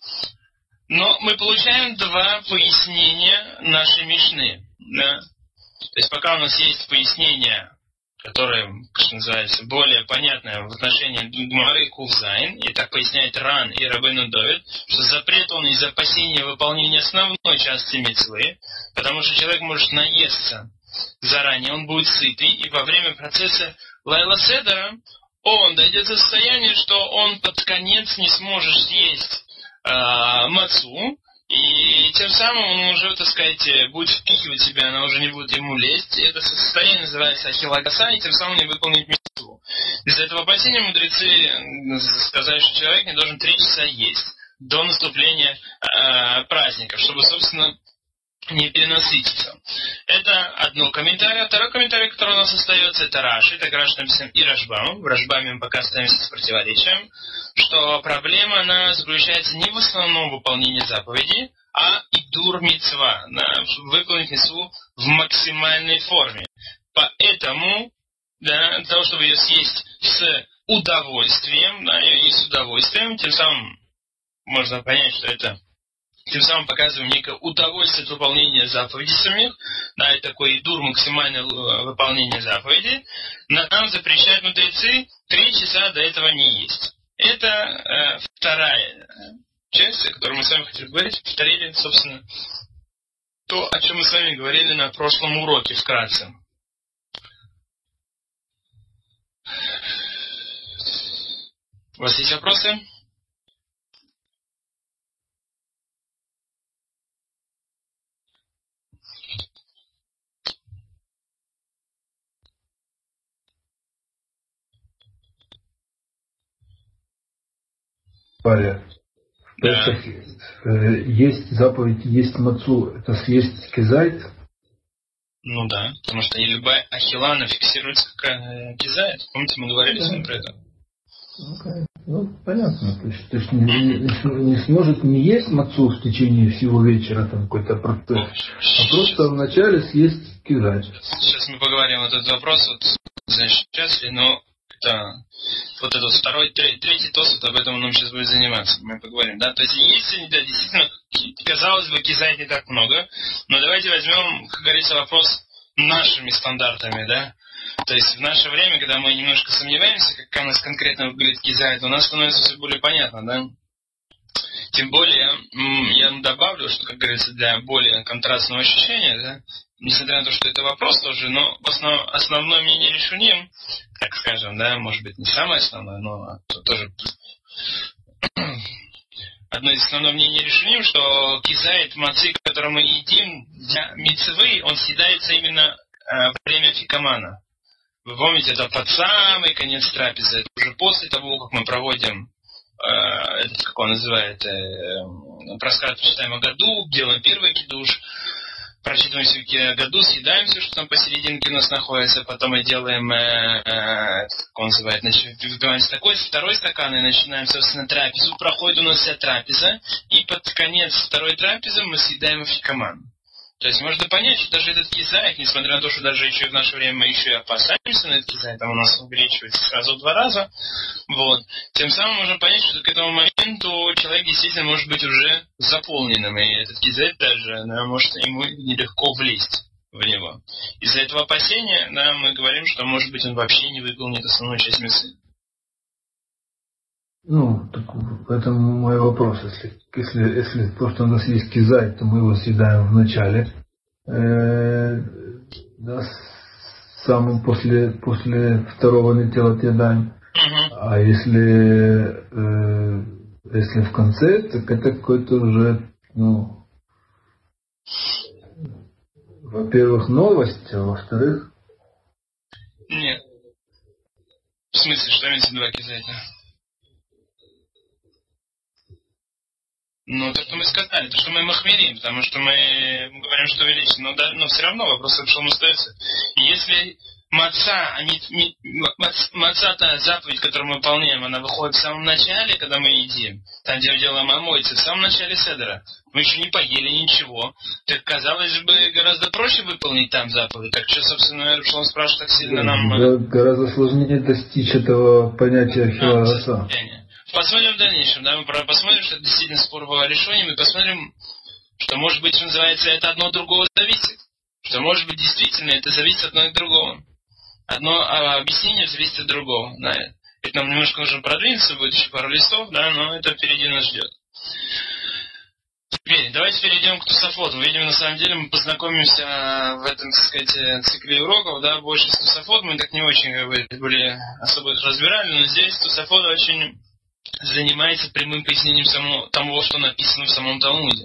Но мы получаем два пояснения нашей Мишны. Да? То есть пока у нас есть пояснение, которое, что называется, более понятное в отношении Гмары Кувзайн, и так поясняет Ран и Рабейну Довид, что запрет он из опасения выполнения основной части мицвы, потому что человек может наесться заранее, он будет сытый, и во время процесса Лайла Седера он дойдет до состояния, что он под конец не сможет съесть мацу, и тем самым он уже, так сказать, будет впихивать себя, она уже не будет ему лезть. И это состояние называется Ахила Гаса, и тем самым не выполнить мицву. Из-за этого опасения мудрецы сказали, что человек не должен 3 часа есть до наступления праздника, чтобы, собственно, не перенасытиться. Это одно комментарий. Второй комментарий, который у нас остается, это Раши. Так Раши написан и Рашбам. В Рашбаме мы пока остаемся с противоречием, что проблема, она заключается не в основном выполнении заповеди, а идур мицва, чтобы выполнить мицву в максимальной форме. Поэтому, да, для того, чтобы ее съесть с удовольствием, да, и с удовольствием, тем самым можно понять, что это тем самым показываем некое удовольствие от выполнения заповедей самих, да, и такой идур, максимальное выполнение заповедей, нам запрещают мудрецы 3 часа до этого не есть. Это вторая часть, о которой мы с вами хотели говорить, повторили, собственно, то, о чем мы с вами говорили на прошлом уроке вкратце. У вас есть вопросы? Паря. Да. Есть заповедь, есть мацу, это съесть кизайт? Ну да, потому что любая ахилана фиксируется как кизайт. Помните, мы говорили с вами про это? Ну, понятно. То есть не сможет не есть мацу в течение всего вечера, там какой-то процесс, а просто вначале съесть кизайт. Сейчас мы поговорим вот этот вопрос, значит, сейчас ли, но это вот этот второй, третий тосут, об этом нам сейчас будет заниматься. Мы поговорим, да? То есть, если, да, действительно, казалось бы, кизайт не так много, но давайте возьмем, как говорится, вопрос нашими стандартами, да? То есть, в наше время, когда мы немножко сомневаемся, как у нас конкретно выглядит кизайт, у нас становится все более понятно, да? Тем более, я добавлю, что, как говорится, для более контрастного ощущения, да, несмотря на то, что это вопрос тоже, но основное мнение решуним, так скажем, да, может быть, не самое основное, но тоже одно из основных мнений решуним, что кизайт мацы, который мы едим для мицвы, он съедается именно во время фикамана. Вы помните, это под самый конец трапезы, это уже после того, как мы проводим этот, как он называет, проскат читаем о году, делаем первый кидуш, прочитываем все году, съедаем все, что там посерединке у нас находится, потом мы делаем, как он называет, выпиваем такой, второй стакан и начинаем, собственно, трапезу, проходит у нас вся трапеза, и под конец второй трапезы мы съедаем афикаман. То есть можно понять, что даже этот кизайт, несмотря на то, что даже еще в наше время мы еще и опасаемся на этот кизайт, там у нас увеличивается сразу в 2 раза, вот, тем самым можно понять, что к этому моменту человек действительно может быть уже заполненным, и этот кизайт даже, да, может ему нелегко влезть в него. Из-за этого опасения, да, мы говорим, что может быть он вообще не выполнит основную часть миссии. Ну, так это мой вопрос. Если просто у нас есть кизайт, то мы его съедаем в начале, да, самым после второго нетела съедаем. А если в конце, так это какой-то уже, ну, во-первых, новость, а во-вторых... Нет. В смысле, что имеется в виду кизайта? Ну, то, что мы сказали, то, что мы махмерим, потому что мы говорим, что увеличим, но все равно вопрос совершенно остается. Если маца-то заповедь, которую мы выполняем, она выходит в самом начале, когда мы едим, там, где мы делаем омойцы, в самом начале седера, мы еще не поели ничего, так, казалось бы, гораздо проще выполнить там заповедь. Так что, собственно, Рушалом спрашивает, так сильно нам... Гораздо сложнее достичь этого понятия хиласа. Посмотрим в дальнейшем, да, мы посмотрим, что это действительно спор было решением, и посмотрим, что, может быть, что называется, это одно от другого зависит. Что, может быть, действительно, это зависит одно от другого. Одно объяснение зависит от другого. Да. Это нам немножко нужно продвинуться, будет еще пару листов, да, но это впереди нас ждет. Теперь, давайте перейдем к Тосафоту. Видимо, на самом деле мы познакомимся в этом, так сказать, цикле уроков, да, больше с Тосафот. Мы так не очень, как бы, были особо их разбирали, но здесь Тосафот очень занимается прямым пояснением того, что написано в самом Талмуде.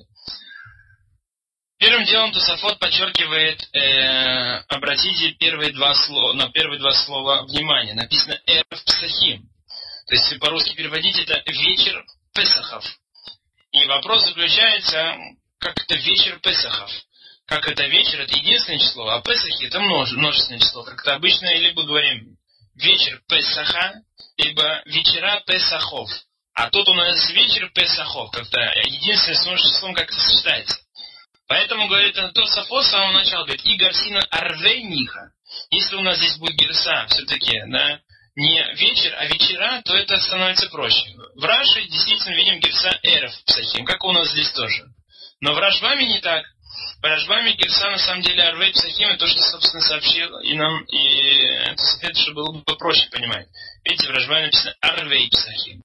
Первым делом Тосафот подчеркивает, обратите на первые два слова внимание. Написано «эрев псахим». То есть, если по-русски переводить, это «вечер Песахов». И вопрос заключается, как это вечер Песахов. Как это вечер, это единственное число, а Песахи это множественное число. Как-то обычно либо говорим вечер Песаха, либо вечера Песахов. А тут у нас вечер Песахов, как-то единственное с числом как-то сочетается. Поэтому, говорит, Тосафот с самого начала говорит, и гарсина арвей ниха. Если у нас здесь будет герса, все-таки, да, не вечер, а вечера, то это становится проще. В Раши действительно видим герса эрев псахим, как у нас здесь тоже. Но в Рашбаме не так. В Рашбаме герса на самом деле арвей псахим, это то, что, собственно, сообщил и нам, и Тосафот, чтобы было бы попроще понимать. Видите, в Рашбаме написано арвей псахим.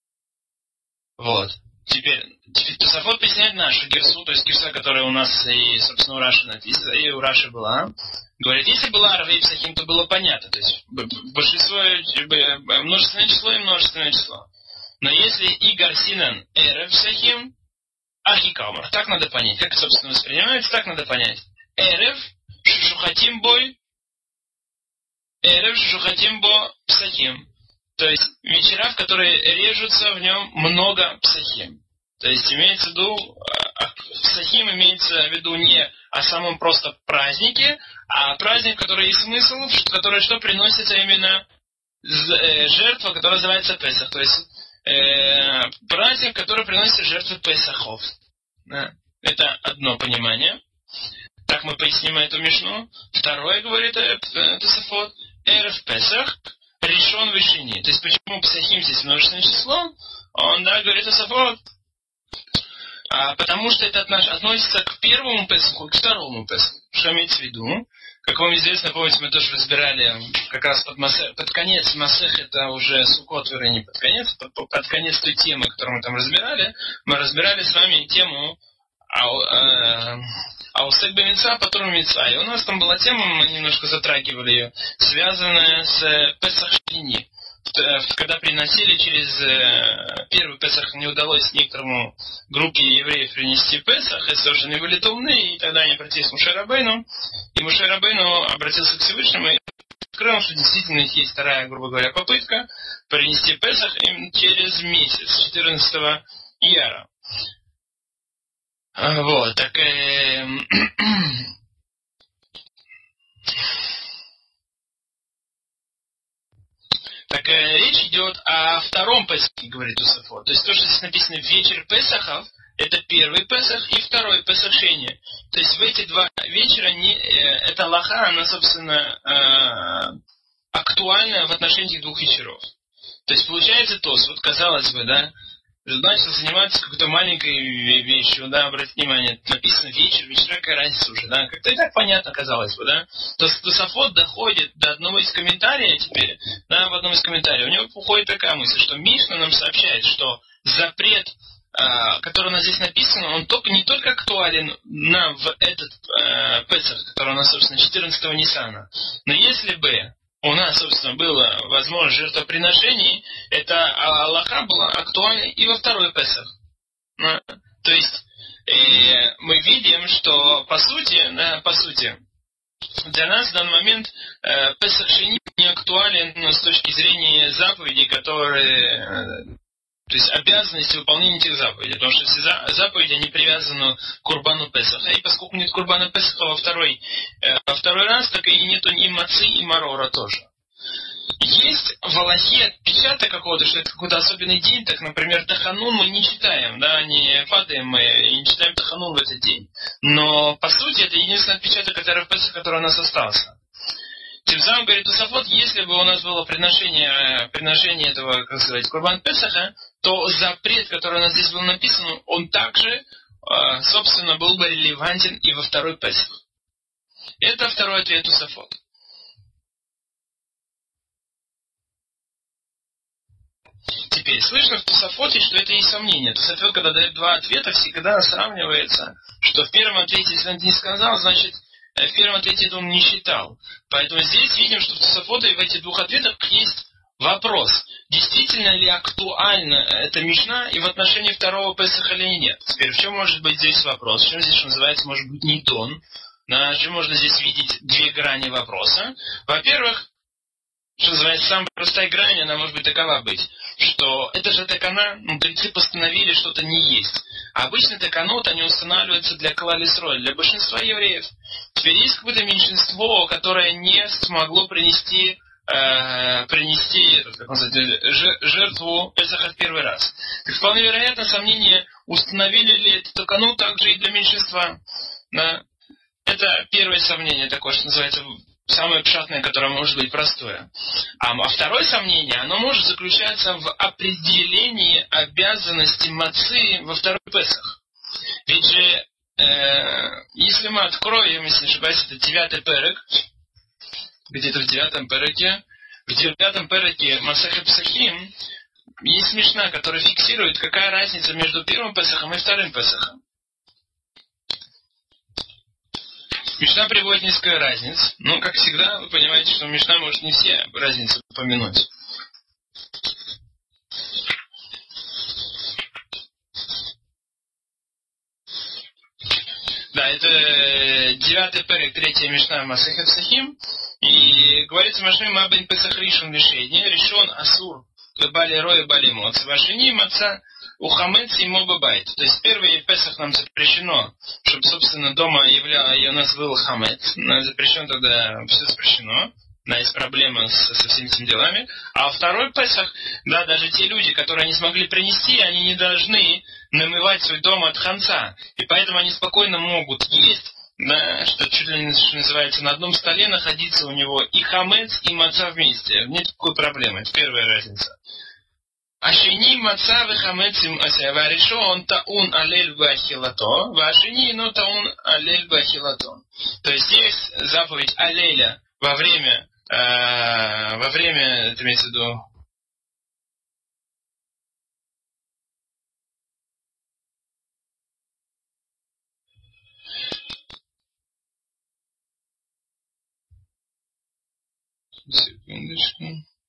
Вот. Теперь Тосафот поясняет нашу герсу, то есть герса, которая у нас и, собственно, у Раши написана, и у Раши была. Говорит, если была арвей псахим, то было понятно. То есть большинство, множественное число и множественное число. Но если Игар Синан Эрев Псахим, Ахикаумар, так надо понять. Как, собственно, воспринимается, так надо понять. Эрев Шушухатим Бой, Эрев Шушухатим Бо Псахим. То есть вечера, в которые режутся в нем много псахим. То есть имеется в виду, псахим имеется в виду не о самом просто празднике, а праздник, который есть смысл, который что приносится именно жертва, которая называется Песах. То есть праздник, который приносит жертвы Песахов. Да. Это одно понимание. Так мы поясним эту мишну. Второе, говорит Тосафот, Эрев Песах, решен вышини. То есть почему Песахим здесь множественное число? Он, да, говорит Тосафот, потому что это относится к первому Песаху и к второму Песаху. Что имеется в виду? Как вам известно, помните, мы тоже разбирали как раз под конец Масех, это уже Суккот, вернее, не под конец, под конец той темы, которую мы там разбирали. Мы разбирали с вами тему Аусек Бемица, Патур Мица. И у нас там была тема, мы немножко затрагивали ее, связанная с Песах Шини. Когда приносили через первый Песах, не удалось некоторому группе евреев принести Песах, и совершенно были умные, и тогда они обратились к Моше Рабейну, и Моше Рабейну обратился к Всевышнему и открыл, что действительно есть вторая, грубо говоря, попытка принести Песах им через месяц, 14 Ияра. Вот, так Так речь идет о втором Песахе, говорит Тосафот. То есть то, что здесь написано вечер Песахов, это первый Песах и второй Песах Шени. То есть в эти два вечера эта алаха, она, собственно, актуальна в отношении этих двух вечеров. То есть получается вот казалось бы, да, начал заниматься какой-то маленькой вещью, да, обратите внимание, написано вечера, какая разница уже, да, как-то и так понятно казалось бы, да. То Тосафот доходит до одного из комментариев теперь, да, в одном из комментариев, у него уходит такая мысль, что Мишна нам сообщает, что запрет, который у нас здесь написан, он не только актуален в этот Песах, который у нас, собственно, 14-го Ниссана, но если бы у нас, собственно, было возможность жертвоприношений, эта алаха была актуальна и во второй Песах. То есть мы видим, что по сути, для нас в данный момент Песах Шени не актуален с точки зрения заповедей, которые... То есть обязанности выполнения этих заповедей. Потому что все заповеди, они привязаны к Курбану Песаха. И поскольку нет Курбана Песаха во второй раз, так и нету ни Мацы, и Марора тоже. Есть в алахе отпечаток какого-то, что это какой-то особенный день, так, например, Таханун мы не читаем, да, не падаем мы и не читаем Таханун в этот день. Но, по сути, это единственный отпечаток, который в Песах, который у нас остался. Тем самым, говорит Тосафот, если бы у нас было приношение этого, как сказать, Курбан Песаха, то запрет, который у нас здесь был написан, он также, собственно, был бы релевантен и во второй Песах. Это второй ответ Тосафот. Теперь, слышно в Тосафоте, что это есть сомнение. Тосафот, когда дает два ответа, всегда сравнивается, что в первом ответе, если он не сказал, значит, в первом ответе это он не считал. Поэтому здесь видим, что в Тосафоте в этих двух ответах есть вопрос, действительно ли актуальна эта мишна и в отношении второго Песаха или нет. Теперь, в чем может быть здесь вопрос? В чем здесь, что называется, может быть, нидон? В чем можно здесь видеть две грани вопроса? Во-первых, что называется, самая простая грань, она может быть такова быть, что это же такана, мудрецы постановили, что это не есть. А обычно таканот, они устанавливаются для клаль Исроэль, для большинства евреев. Теперь есть какое-то меньшинство, которое не смогло принести жертву Песаха в первый раз. Так вполне вероятно, сомнение, установили ли это таканот также и для меньшинства. Да? Это первое сомнение такое, что называется, самое пшатное, которое может быть простое. А второе сомнение, оно может заключаться в определении обязанности мацы во второй Песах. Ведь же, если мы откроем, если не ошибаюсь, это 9-й перек, где-то в 9-м переке Масехет Псахим, есть мишна, которая фиксирует, какая разница между первым Песахом и вторым Песахом. Мишна приводит несколько разниц. Но, как всегда, вы понимаете, что Мишна может не все разницы упомянуть. это 9 перек, 3 Мишна Масехет Псахим. И говорится, Машми Мабен Песах Ришон Вишедни, Ришон Асур, Бали Рой, Бали Моц, Вашини Маца, Ухамец и Мобабайт. То есть первый Песах нам запрещено, чтобы, собственно, дома у нас был хамец. Запрещено тогда, все запрещено. Да, есть проблема со всеми этими делами. А второй Песах, да, даже те люди, которые не смогли принести, они не должны намывать свой дом от хамца. И поэтому они спокойно могут есть, да, что чуть ли не называется, на одном столе находиться у него и хамец, и маца вместе. Нет такой проблемы. Это первая разница. Ашини маца вехамец им варишон таун алель вахилато, вашини но таун алель вахилато. То есть есть заповедь алеля во время, это имеется в виду, секундочку.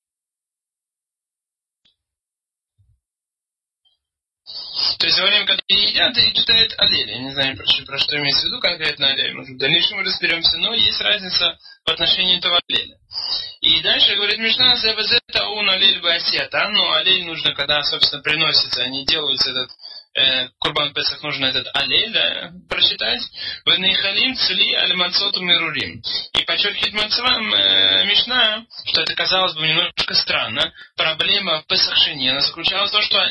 То есть во время, когда едят, и читают аллель. Я не знаю, про что имеется в виду конкретно аллель. Может, в дальнейшем мы разберемся, но есть разница в отношении этого аллеля. И дальше говорит Мишна, зэвэзэта ун аллель васията. Но аллель нужно, когда, собственно, приносится, они делаются этот Курбан Песах, нужно этот аллель, да, прочитать. Вэнэйхалим цли аль-мацоту мирурим. И подчеркивает Мацвам Мишна, что это, казалось бы, немножко странно. Проблема в Песах-шине, она заключалась в том, что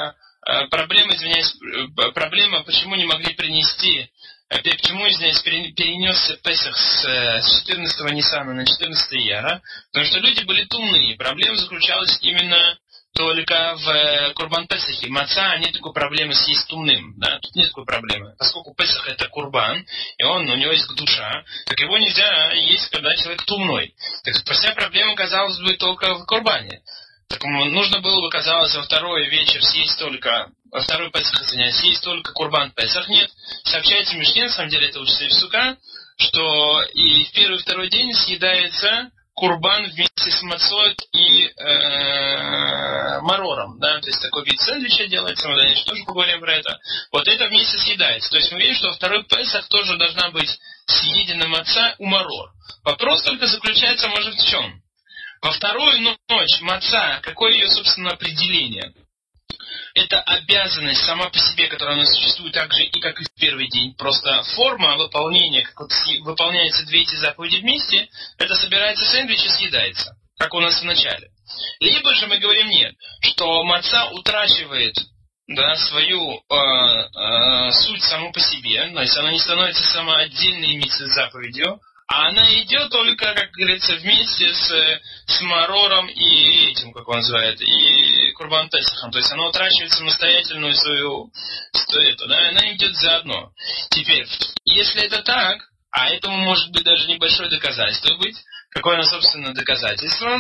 проблема, почему не могли принести, почему, перенесся Песах с 14-го Ниссана на 14 Ияра, потому что люди были тумные. Проблема заключалась именно только в Курбан Песахе. Маца нет такой проблемы съесть тумным. Да? Тут нет такой проблемы. Поскольку Песах это Курбан, и у него есть душа, так его нельзя есть, когда человек тумной. Так вся проблема, казалось бы, только в Курбане. Так нужно было бы, казалось, во второй вечер съесть только, во второй Песах, съесть только Курбан Песах. Нет, сообщается в Мишне, на самом деле это учится в Сука, что и в первый и второй день съедается Курбан вместе с мацой и марором. Да? То есть такой вид сэндвича делается, мы дальше тоже поговорим про это. Вот это вместе съедается. То есть мы видим, что во второй Песах тоже должна быть съедена маца у марор. Вопрос только заключается, может, в чем? Во вторую ночь маца, какое ее, собственно, определение? Это обязанность сама по себе, которая у нас существует так же и как и в первый день. Просто форма выполнения, как вот выполняются две эти заповеди вместе, это собирается сэндвич и съедается, как у нас в начале. Либо же мы говорим нет, что маца утрачивает, да, свою суть саму по себе, то есть она не становится самоотдельной заповедью, а она идет только, как говорится, вместе с марором и этим, как он называет, и Курбан Песахом. То есть она утрачивает самостоятельную свою, да, она идет заодно. Теперь, если это так, а этому может быть даже небольшое доказательство быть, какое оно, собственно, доказательство?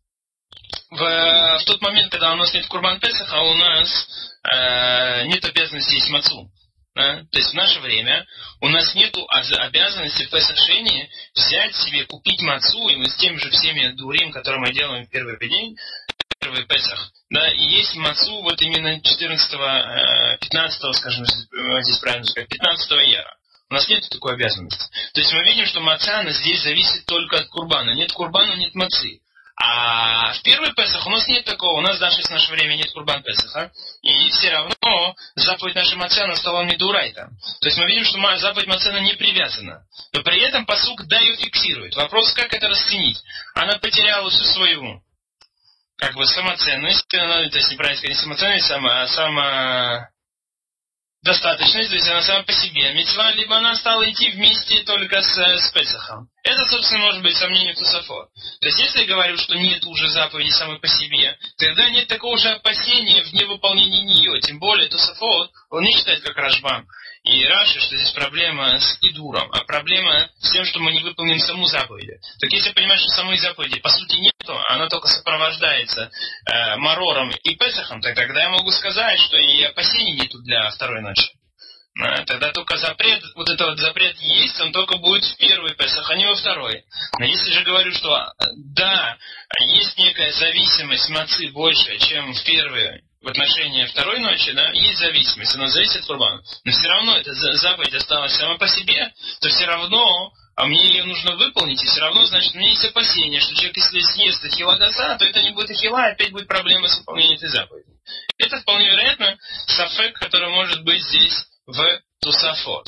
В тот момент, когда у нас нет Курбан Песаха, у нас нет обязанности есть мацу. Да? То есть в наше время у нас нет обязанности в Песах-шине взять себе, купить мацу, и мы с теми же всеми дурим, которые мы делаем в первый день, первый Песах, да, и есть мацу вот именно 14-го, 15-го, скажем, здесь правильно сказать, 15-го Ияра. У нас нет такой обязанности. То есть мы видим, что маца здесь зависит только от курбана. Нет курбана, нет мацы. А в первый Песах у нас нет такого. У нас даже в наше время нет Курбан Песаха. И все равно заповедь нашей Мацена стала Мидурайта. То есть мы видим, что заповедь Мацена не привязана. Но при этом пасук да ее фиксирует. Вопрос, как это расценить? Она потеряла всю свою как бы самоценность. То есть неправильно сказать, не самоценность, а достаточность, то есть она сама по себе мицва, либо она стала идти вместе только с Песахом. Это, собственно, может быть сомнение в Тосафот. То есть, если я говорю, что нет уже заповеди самой по себе, тогда нет такого же опасения в невыполнении нее. Тем более Тосафот, он не считает как Рашбам и Раши, что здесь проблема с Идуром, а проблема с тем, что мы не выполним саму заповедь. Так если понимаешь, что самой заповеди по сути нету, она только сопровождается марором и Песахом, тогда я могу сказать, что и опасений нету для второй ночи. Тогда только запрет, вот этот вот запрет есть, он только будет в первый Песах, а не во второй. Но если же говорю, что да, есть некая зависимость мацы больше, чем в первый в отношении второй ночи, да, есть зависимость, она зависит от курбана. Но все равно эта заповедь осталась сама по себе, то все равно, а мне ее нужно выполнить, и все равно, значит, у меня есть опасение, что человек, если съест ахила газа, то это не будет ахила, опять будет проблема с выполнением этой заповеди. Это вполне вероятно сафек, который может быть здесь в Тосафот.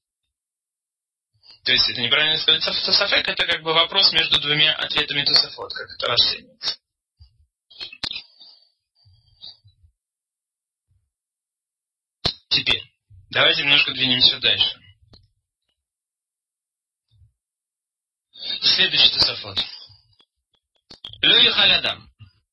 То есть это неправильно сказать Тосафек, это как бы вопрос между двумя ответами Тосафот, как это расценивается. Теперь, давайте немножко двинемся дальше. Следующий Тосафот. Лёй халядам.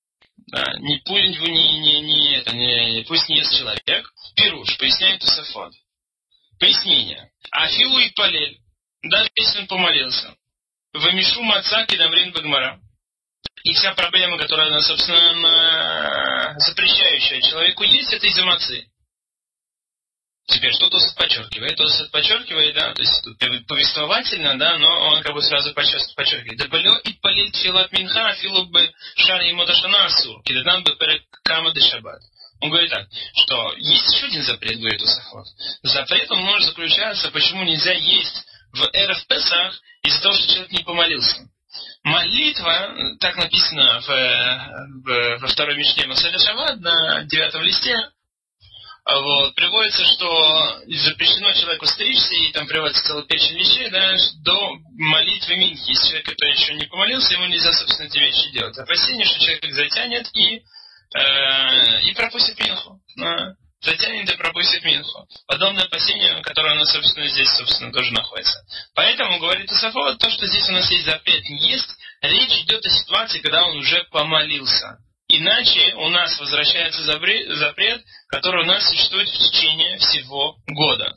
Пусть не ест человек. Пируш, поясняет Тосафот. Пояснение. Афилу и палель. Даже если он помолился. Вамишу маца кидамрин багмара. И вся проблема, которая она, собственно, запрещающая человеку есть, это из-за мацы. Теперь, что Тосфот подчеркивает? Тосфот подчеркивает, да, то есть тут повествовательно, да, но он как бы сразу подчеркивает. Дабалё и палит филат минха, филу бы шар ему дашана асур, кидатан бы перек кама де шаббат. Он говорит так, что есть еще один запрет, говорит Тосфот. Запрет он может заключаться, почему нельзя есть в Эрев Песах из-за того, что человек не помолился. Молитва, так написано во второй Мишне Масель Шавад на 9 листе, вот, приводится, что запрещено человеку стричься, и там приводится целый перечень вещей, да, до молитвы минхи. Если человек это еще не помолился, ему нельзя, собственно, эти вещи делать. Опасение, что человек затянет и пропустит минху. Затянет и пропустит минху. Подобное опасение, которое у нас, собственно, здесь, собственно, тоже находится. Поэтому, говорит Тосафот, то, что здесь у нас есть запрет, не есть, речь идет о ситуации, когда он уже помолился. Иначе у нас возвращается запрет, который у нас существует в течение всего года.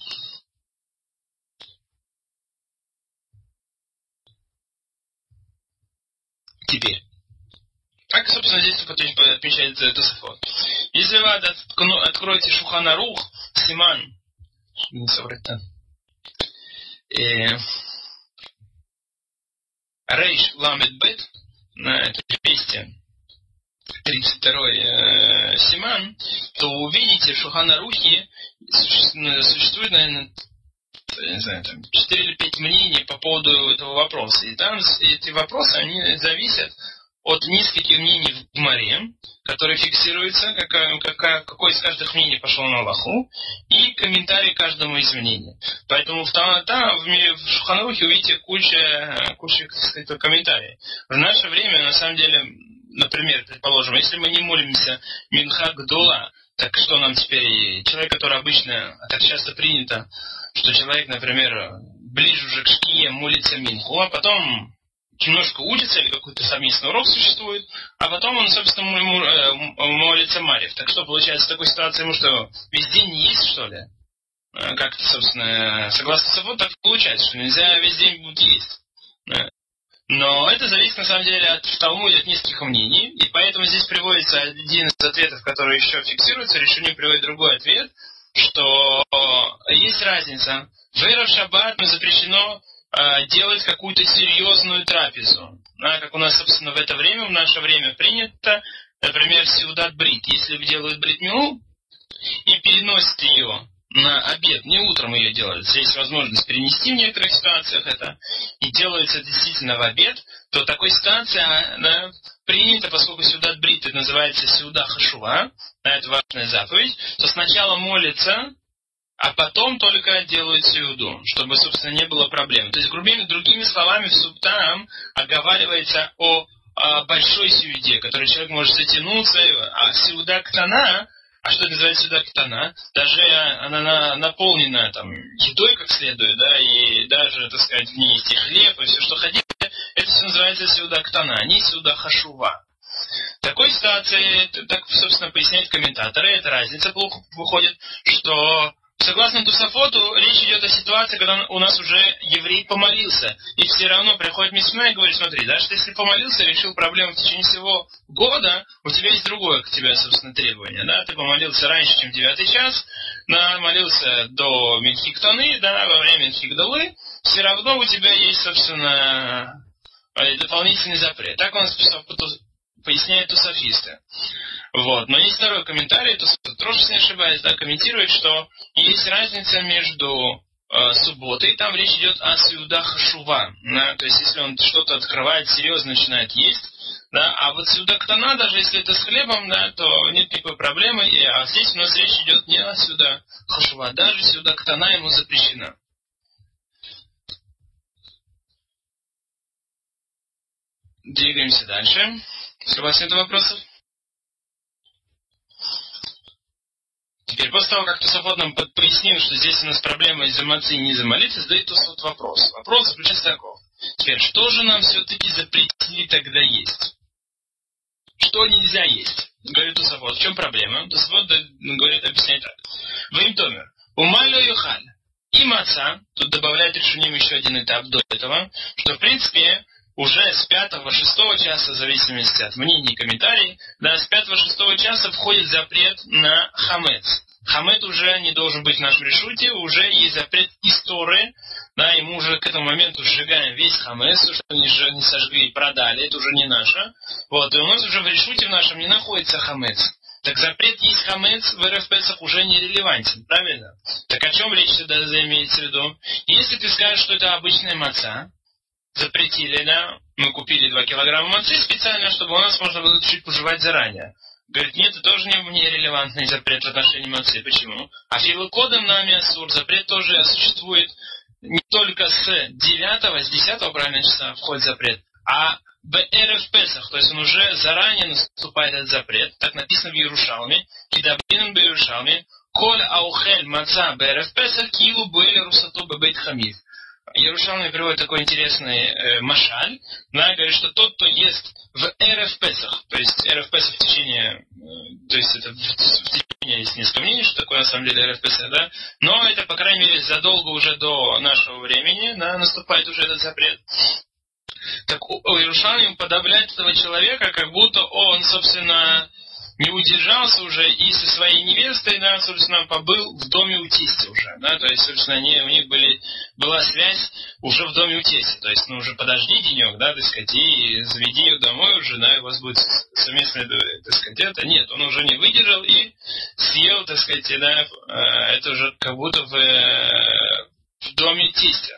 Теперь. Как, собственно, здесь отмечается Тосафот. Если вы откроете Шулхан Арух, Симан, Рейш Ламед Бет, на этой месте, 32-й Симан, то вы увидите, в Шулхан Арухе существует, наверное, не знаю, там 4 или 5 мнений по поводу этого вопроса. И там эти вопросы, они зависят от нескольких мнений в Гмаре, которые фиксируются, какое из каждых мнений пошло на Аллаху, и комментарий каждому из мнений. Поэтому там в Шулхан Арухе увидите куча, так сказать, комментариев. В наше время, на самом деле, например, предположим, если мы не молимся Минха Гдола, так что нам теперь, человек, который обычно, так часто принято, что человек, например, ближе уже к шкие молится Минху, а потом немножко учится, или какой-то совместный урок существует, а потом он, собственно, молится Марев. Так что, получается, в такой ситуации ему что, весь день не есть, что ли? Как-то, собственно, согласно Тосафоту, так получается, что нельзя весь день будет есть. Но это зависит, на самом деле, в Талмуде от нескольких мнений, и поэтому здесь приводится один из ответов, который еще фиксируется, решение приводит другой ответ, что есть разница. В Эрев Шаббат запрещено делать какую-то серьезную трапезу. Как у нас, собственно, в это время, в наше время принято, например, сеудат брит. Если делают брит милу и переносят ее на обед, не утром ее делают, есть возможность перенести в некоторых ситуациях это, и делается действительно в обед, то в такой ситуации принято, поскольку сеудат брит, это называется сеуда хашува, это важная заповедь, то сначала молится, а потом только делают сеуду, чтобы, собственно, не было проблем. То есть, другими словами, в Суптам оговаривается о большой сеуде, которой человек может затянуться, а сеуда ктана, а что это называется сеуда ктана? Даже она наполнена там едой как следует, да, и даже, так сказать, в ней есть и хлеб, и все, что хотите, это все называется сеуда ктана, а не сеуда хашува. В такой ситуации, так, собственно, поясняют комментаторы, эта разница выходит, что согласно Тосафоту, речь идет о ситуации, когда у нас уже еврей помолился. И все равно приходит Мишна и говорит, смотри, даже если помолился, решил проблему в течение всего года, у тебя есть другое к тебе, собственно, требование. Да? Ты помолился раньше, чем 9 час, молился до Минхи Ктаны, да, во время Минхи Гдолы, все равно у тебя есть, собственно, дополнительный запрет. Так у нас поясняют тосафисты. Вот. Но есть второй комментарий, Тосфот, не ошибаюсь, да, комментирует, что есть разница между субботой, там речь идет о сеуда хашува, да, то есть если он что-то открывает, серьезно начинает есть, да, а вот сеуда ктана, даже если это с хлебом, да, то нет никакой проблемы, а здесь у нас речь идет не о сеуда хашува, даже сеуда ктана ему запрещена. Двигаемся дальше. Если у вас нет вопросов. Теперь, после того, как Тосфот нам пояснил, что здесь у нас проблема из-за мацы и не из-за молитвы, задает Тосфот вопрос. Вопрос заключается таков. Теперь, что же нам все-таки запретили тогда есть? Что нельзя есть? Говорит Тосфот. В чем проблема? Тосфот говорит, объясняет так. Ваим томер. Умалю юхаль. И маца, тут добавляет решением еще один этап до этого, что в принципе уже с 5-6 часа, в зависимости от мнений и комментариев, да, с 5-6 часа входит запрет на хамец. Хамец уже не должен быть в нашем решуте, уже есть запрет из Торы, да, и мы уже к этому моменту сжигаем весь хамец, что не сожгли и продали, это уже не наше. Вот, и у нас уже в решуте в нашем не находится хамец. Так запрет есть хамец в РФ Песах уже не релевантен, правильно? Так о чем речь сюда имеется в виду? Если ты скажешь, что это обычная маца, запретили, да, мы купили 2 килограмма мацы специально, чтобы у нас можно было чуть пожевать заранее. Говорит, нет, это тоже не релевантный запрет в отношении мацы. Почему? А филокодом нами асур, запрет тоже существует не только с 9, с 10 правильно часа входит запрет, а БРФ Песах, то есть он уже заранее наступает этот запрет, так написано в Иерушалме, Кидабинан б Иерушалме, Коль аухель маца БРФ Песах, килу бэль русато бэбэйт хамид. Иерушалми приводит такой интересный машаль, да, говорит, что тот, кто ест в РФ Песах, то есть РФ Песах в течение, то есть это в течение есть несколько мнений, что такое на самом деле РФ Песах, да, но это, по крайней мере, задолго уже до нашего времени, да, наступает уже этот запрет. Так у Иерушалми уподобляет этого человека, как будто он, собственно, не удержался уже и со своей невестой, да, собственно, побыл в доме у тестя уже, да, то есть, собственно, у них была связь уже в доме у тестя, то есть, уже подожди денек, да, так сказать, и заведи ее домой уже, да, и у вас будет совместное, так сказать, это, нет, он уже не выдержал и съел, так сказать, да, это уже как будто в доме тестя.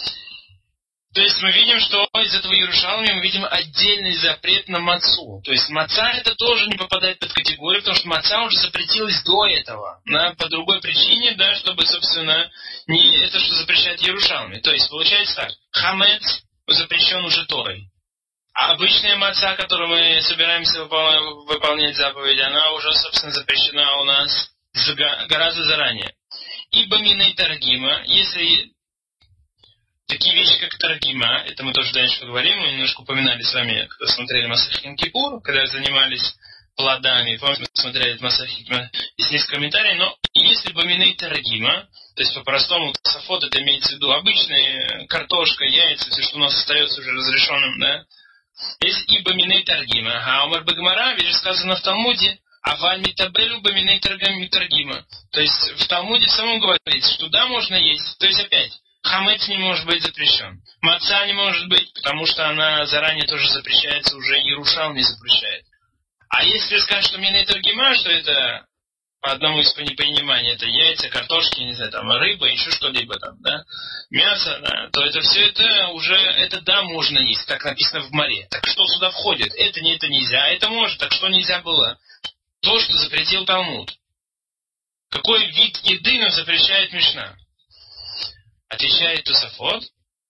То есть мы видим, что из этого Иерушалми мы видим отдельный запрет на мацу. То есть маца это тоже не попадает под категорию, потому что маца уже запретилась до этого. Да, по другой причине, да, чтобы, собственно, не это, что запрещает Иерушалми. То есть получается так, хамец запрещен уже Торой. А обычная маца, которую мы собираемся выполнять заповедь, она уже, собственно, запрещена у нас гораздо заранее. Ибо миней таргима, если такие вещи, как таргима, это мы тоже дальше поговорим, мы немножко упоминали с вами, когда смотрели Масах Йом-Кипур, когда занимались плодами, помните, мы смотрели Масах Йом-Кипур, есть несколько комментариев, но если баминей таргима, то есть по-простому тосафот, это имеется в виду обычные картошка, яйца, все, что у нас остается уже разрешенным, да, если и баминей таргима, а умар багмара, ведь же сказано в Талмуде, аваль митабелю баминей таргима, то есть в Талмуде самом говорится, что да, можно есть, то есть опять, хамец не может быть запрещен. Маца не может быть, потому что она заранее тоже запрещается, уже Иерушалми запрещает. А если скажешь, что миней таргима, что это по одному из понимания, это яйца, картошки, не знаю, там рыба, еще что-либо там, да, мясо, да, то это все это уже, это да, можно есть, так написано в море. Так что сюда входит? Это нельзя, это может, так что нельзя было? То, что запретил Талмуд. Какой вид еды нам запрещает Мишна? Отвечает Тосафот.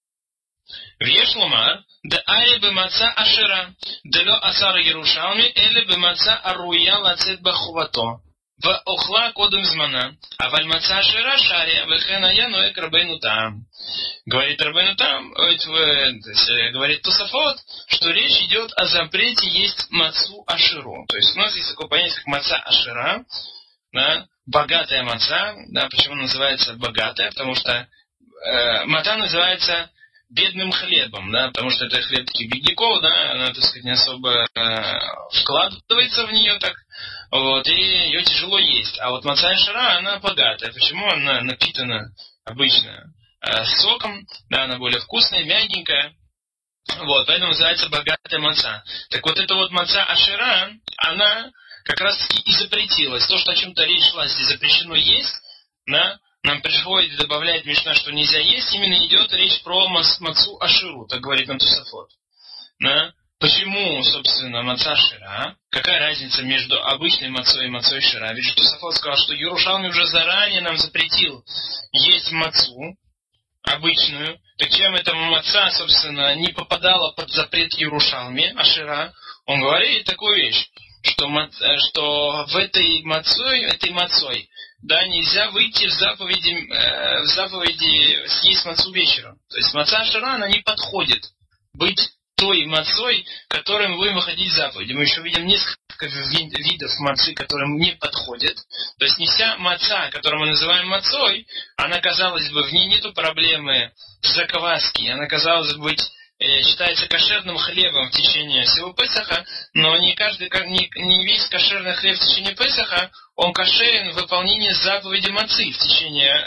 Веш ломар, да али бы маца ашера, да ло асар Иерушалми, или бы маца аруя лацет бахувато, в охла кодум змана, а валь маца ашера шария, вехена я ноек рабейну там. Говорит рабейну там, говорит Тосафот, что речь идет о запрете есть мацу ашеру. То есть у нас есть такое понятие, как маца ашера, да, богатая маца, да, почему называется богатая, потому что мата называется бедным хлебом, да, потому что это хлеб таких бедняков, да, она, так сказать, не особо вкладывается в нее так, вот, и ее тяжело есть. А вот маца ашера, она богатая. Почему? Она напитана обычно соком, да, она более вкусная, мягенькая, Вот, поэтому называется богатая маца. Так вот, эта вот маца ашера, она как раз и запретилась. То, что о чем-то речь шла, здесь запрещено есть, да, нам приходит и добавляет Мишна, что нельзя есть, именно идет речь про мацу ашеру, так говорит нам Тосафот. Да? Почему, собственно, маца шира? Какая разница между обычной мацой и мацой шира? Ведь Тосафот сказал, что Иерушалми уже заранее нам запретил есть мацу обычную. Так чем эта маца, собственно, не попадала под запрет Иерушалми, ашира? Он говорит такую вещь, что в этой мацой, да, нельзя выйти в заповеди съесть мацу вечером. То есть маца ашира, она не подходит быть той мацой, которой мы будем выходить в заповеди. Мы еще видим несколько видов мацы, которым не подходят. То есть не вся маца, которую мы называем мацой, она, казалось бы, в ней нету проблемы закваски, она, казалось бы, считается кошерным хлебом в течение всего Песаха, но не весь кошерный хлеб в течение Песаха, он кошерен в выполнении заповеди мацы в течение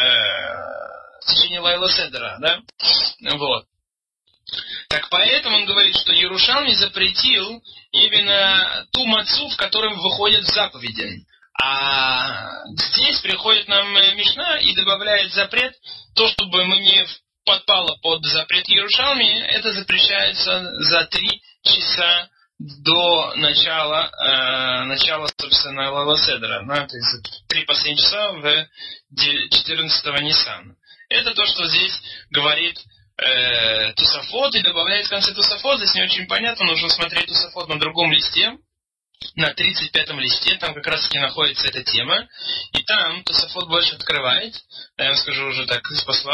Лайла Седера, да? Вот. Так поэтому он говорит, что Иерушалми запретил именно ту мацу, в которой выходят заповеди. А здесь приходит нам Мишна и добавляет запрет, то, чтобы мы не подпало под запрет Иерушалми, это запрещается за 3 часа до начала, собственно, Лайла Седера, да, то есть 3 последних часа в 14-го Ниссана. Это то, что здесь говорит Тосафот, и добавляет в конце Тосафот. Здесь не очень понятно, нужно смотреть Тосафот на другом листе, на 35-м листе, там как раз таки находится эта тема, и там Тосафот больше открывает, я вам скажу уже так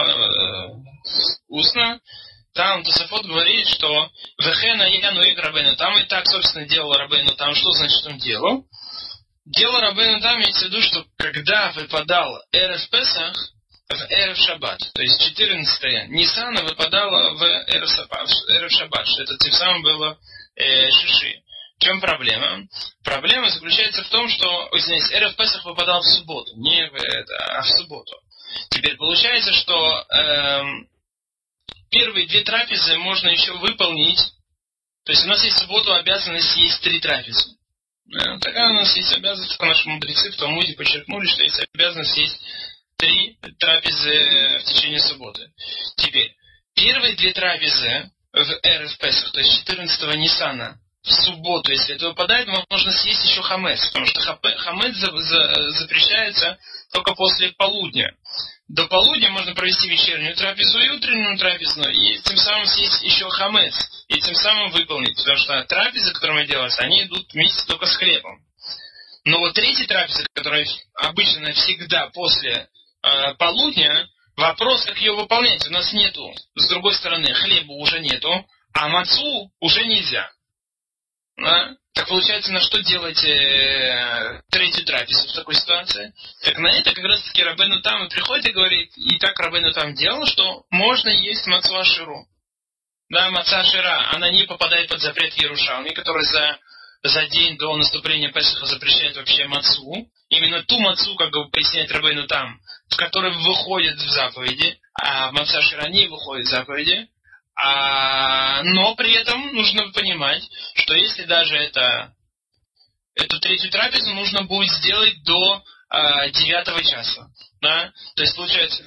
устно, там Тосафот говорит, что «Вехена яну и Рабейну там», и так, собственно, делал Рабейну там. Что значит он делал? Делал Рабейну там, имеется в виду, что когда выпадал Эрев Песах, в Эрев Шаббат, то есть 14 Ниссана выпадало в Эрев Шаббат, что это тем самым было Шиши. В чем проблема? Проблема заключается в том, что, Эрев Песах выпадал в субботу, а в субботу. Теперь получается, что первые 2 трапезы можно еще выполнить, то есть у нас есть в субботу обязанность есть 3 трапезы. Такая у нас есть обязанность, наши мудрецы в Талмуде подчеркнули, что есть обязанность есть 3 трапезы в течение субботы. Теперь, первые 2 трапезы в Эрев Песах, то есть 14-го Ниссана, в субботу, если это выпадает, можно съесть еще хамец, потому что хамец запрещается только после полудня. До полудня можно провести вечернюю трапезу и утреннюю трапезу, и тем самым съесть еще хамец, и тем самым выполнить, потому что трапезы, которые мы делаем, они идут вместе только с хлебом. Но вот 3-я трапеза, которая обычно навсегда после полудня, вопрос, как ее выполнять, у нас нету. С другой стороны, хлеба уже нету, а мацу уже нельзя. Да? Так получается, на что делать 3-ю трапезу в такой ситуации? Так на это как раз таки Рабейну Там и приходит и говорит, и так Рабейну Там делал, что можно есть мацу аширу. Да, маца ашира, она не попадает под запрет Иерушалми, который за день до наступления Песаха запрещает вообще мацу. Именно ту мацу, как поясняет Рабейну Там, в которой выходит в заповеди, а маца ашира не выходит в заповеди. Но при этом нужно понимать, что если даже эту 3-ю трапезу нужно будет сделать до 9 часа. Да? То есть получается...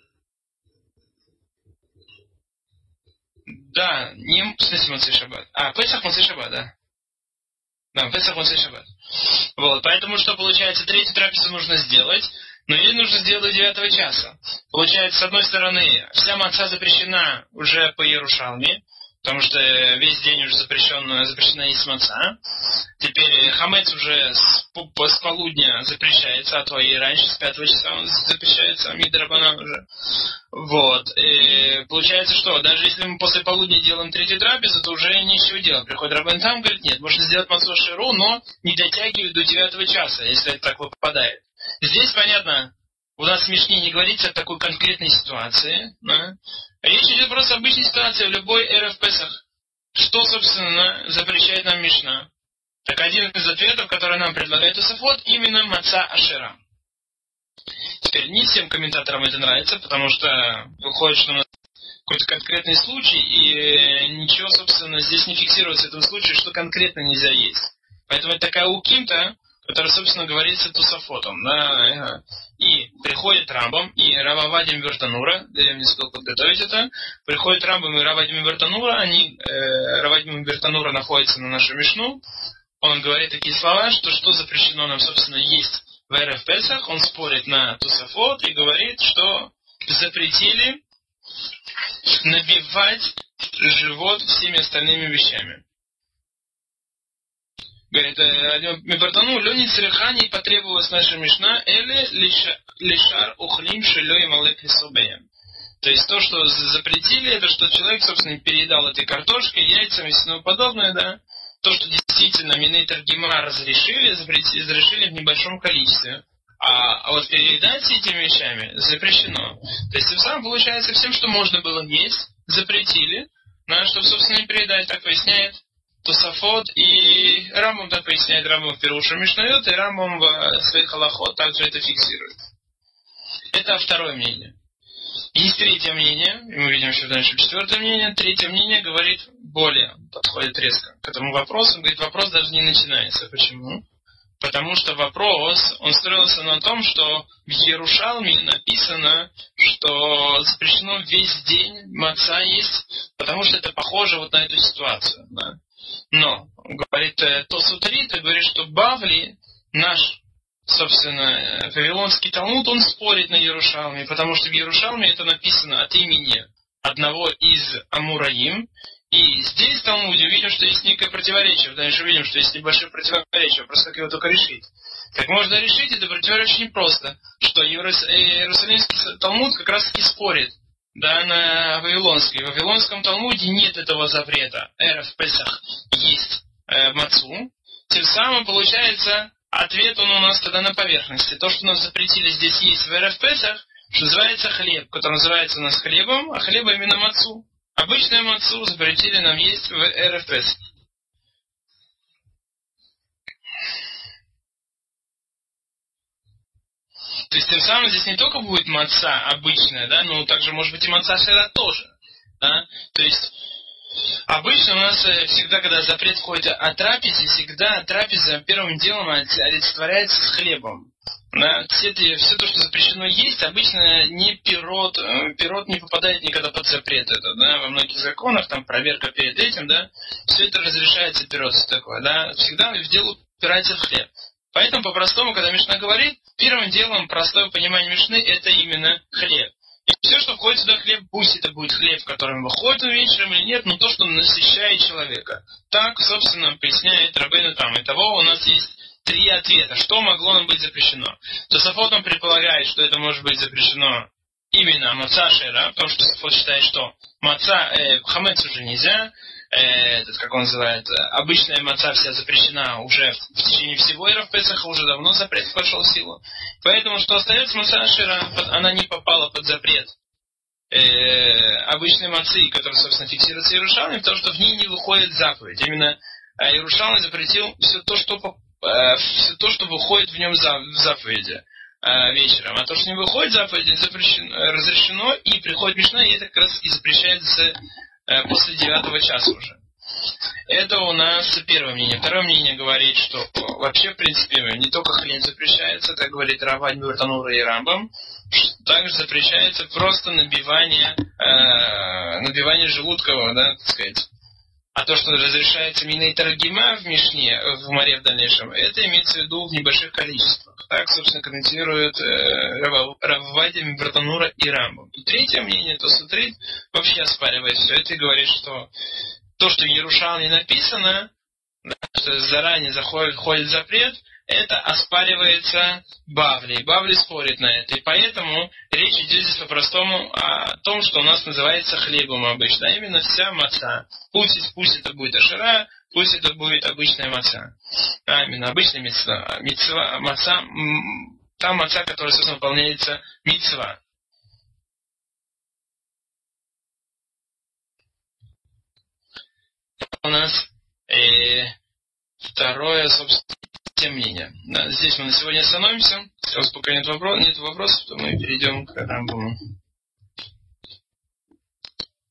Да, не в смысле Моцей Шаббат. Песах Моцей Шаббат, да. Да, Песах Моцей Шаббат. Вот, поэтому что получается, 3-ю трапезу нужно сделать, но ее нужно сделать до 9 часа. Получается, с одной стороны, вся маца запрещена уже по Иерушалме, потому что весь день уже запрещена есть маца. Теперь хамец уже с полудня запрещается, а то и раньше, с 5 часа он запрещается, мидрабанан уже. Вот. И получается, что даже если мы после полудня делаем 3-ю трапезу, то уже нечего делать. Приходит Рабейну Там, говорит, нет, можно сделать мацу аширу, но не дотягивать до 9 часа, если это так выпадает. Здесь, понятно, у нас в Мишне не говорится о такой конкретной ситуации. Да? Речь идет просто об обычной ситуации в любой Эрев Песах. Что, собственно, запрещает нам Мишна? Так один из ответов, который нам предлагает Тосафот, именно маца ашира. Теперь не всем комментаторам это нравится, потому что выходит, что у нас какой-то конкретный случай, и ничего, собственно, здесь не фиксируется этого случая, что конкретно нельзя есть. Поэтому это такая укимта, которая, собственно, говорится Тосафотом. Да? И приходит Рамбам, и Рав Авадия Бертанура, даем мне ссылку подготовить это, приходит Рамбам и Рав Авадия Бертанура, Рав Авадия Бертанура находится на нашу Мишну, он говорит такие слова, что запрещено нам, собственно, есть в Эрев Песах, он спорит на Тосафот и говорит, что запретили набивать живот всеми остальными вещами. Говорит, Мибартану, Лёни Црехани потребовалась наша Мишна, эле лишар ухлим шелё и малек лисобеем. То есть то, что запретили, это что человек, собственно, переедал этой картошкой, яйцами и тому подобное, да. То, что действительно Минейтер Гима разрешили в небольшом количестве. А вот переедать этими вещами запрещено. То есть, тем самым, получается, всем, что можно было есть, запретили, чтобы, собственно, не переедать, так поясняет Тосафот, и Рамбам так поясняет, Рамбам в Пируша Мишнайот, и Рамбам в своих халахот также это фиксирует. Это второе мнение. Есть третье мнение, и мы видим еще дальше четвертое мнение. Третье мнение говорит более, подходит резко к этому вопросу. Говорит, вопрос даже не начинается. Почему? Потому что вопрос, он строился на том, что в Иерушалме написано, что запрещено весь день маца есть, потому что это похоже вот на эту ситуацию. Да? Но, говорит Тосутрит, говорит, что Бавли, наш, собственно, Вавилонский Талмуд, он спорит на Иерушалме, потому что в Иерушалме это написано от имени одного из Амураим. И здесь в Талмуде увидим, что есть некое противоречие. Дальше увидим, что есть небольшое противоречие. Вопрос, как его только решить. Как можно решить это противоречие непросто. Что Иерусалимский Талмуд как раз таки спорит, да, на Вавилонский. В Вавилонском Талмуде нет этого запрета. Эрев Песах есть мацу. Тем самым получается, ответ он у нас тогда на поверхности. То, что нас запретили здесь есть в Эрев Песах, что называется хлеб, который называется у нас хлебом, а хлеба именно мацу. Обычную мацу запретили нам есть в Эрев Песах. То есть, тем самым здесь не только будет маца обычная, да, но также может быть и маца шера тоже. Да? То есть, обычно у нас всегда, когда запрет входит о трапезе, всегда трапеза первым делом олицетворяется с хлебом. Да? Все то, что запрещено есть, обычно не пирот не попадает никогда под запрет. Это, да? Во многих законах, там проверка перед этим, да, все это разрешается пирот, такое, да? Всегда в дело упирается в хлеб. Поэтому, по-простому, когда Мишна говорит, первым делом, простое понимание Мишны, это именно хлеб. И все, что входит сюда хлеб, пусть это будет хлеб, которым выходит он вечером или нет, но то, что насыщает человека. Так, собственно, поясняет Рабейну Там. Итого у нас есть три ответа. Что могло нам быть запрещено? Тосафот он предполагает, что это может быть запрещено именно маца шера, потому что Тосафот считает, что маца, хамец уже нельзя, как он называет, обычная маца вся запрещена уже в течение всего Эрев Песаха, уже давно запрет вошел в силу. Поэтому, что остается маца шера, она не попала под запрет обычной мацы, которая, собственно, фиксируется Иерушалмой, потому что в ней не выходит заповедь. Именно Иерушалмой запретил все то, что выходит в нем в заповеди вечером. А то, что не выходит заповеди, разрешено, и приходит Мишна, и это как раз и запрещается после 9 часа уже. Это у нас первое мнение. Второе мнение говорит, что вообще, в принципе, не только хлеб запрещается, так говорит Рав Авадия Бертанура и Рамбам, также запрещается просто набивание желудка, да, так сказать. А то, что разрешается Минейтер Гима в Мишне, в Море в дальнейшем, это имеется в виду в небольших количествах. Так, собственно, комментируют Рав Авадия Бертанура и Рамбам. И третье мнение, Тосутрит, вообще оспаривает все это и говорит, что то, что в Иерушалме написано, да, что заранее входит запрет, это оспаривается Бавли. Бавли спорит на это. И поэтому речь идет здесь по-простому о том, что у нас называется хлебом обычно. А именно вся маца. Пусть это будет ашера, пусть это будет обычная маца. А именно обычная мицва, маца, та маца, которая, собственно, выполняется мицва. У нас второе, собственно, мнение. Да, здесь мы на сегодня остановимся. Если у вас пока нет вопросов, то мы перейдем к Рамбаму.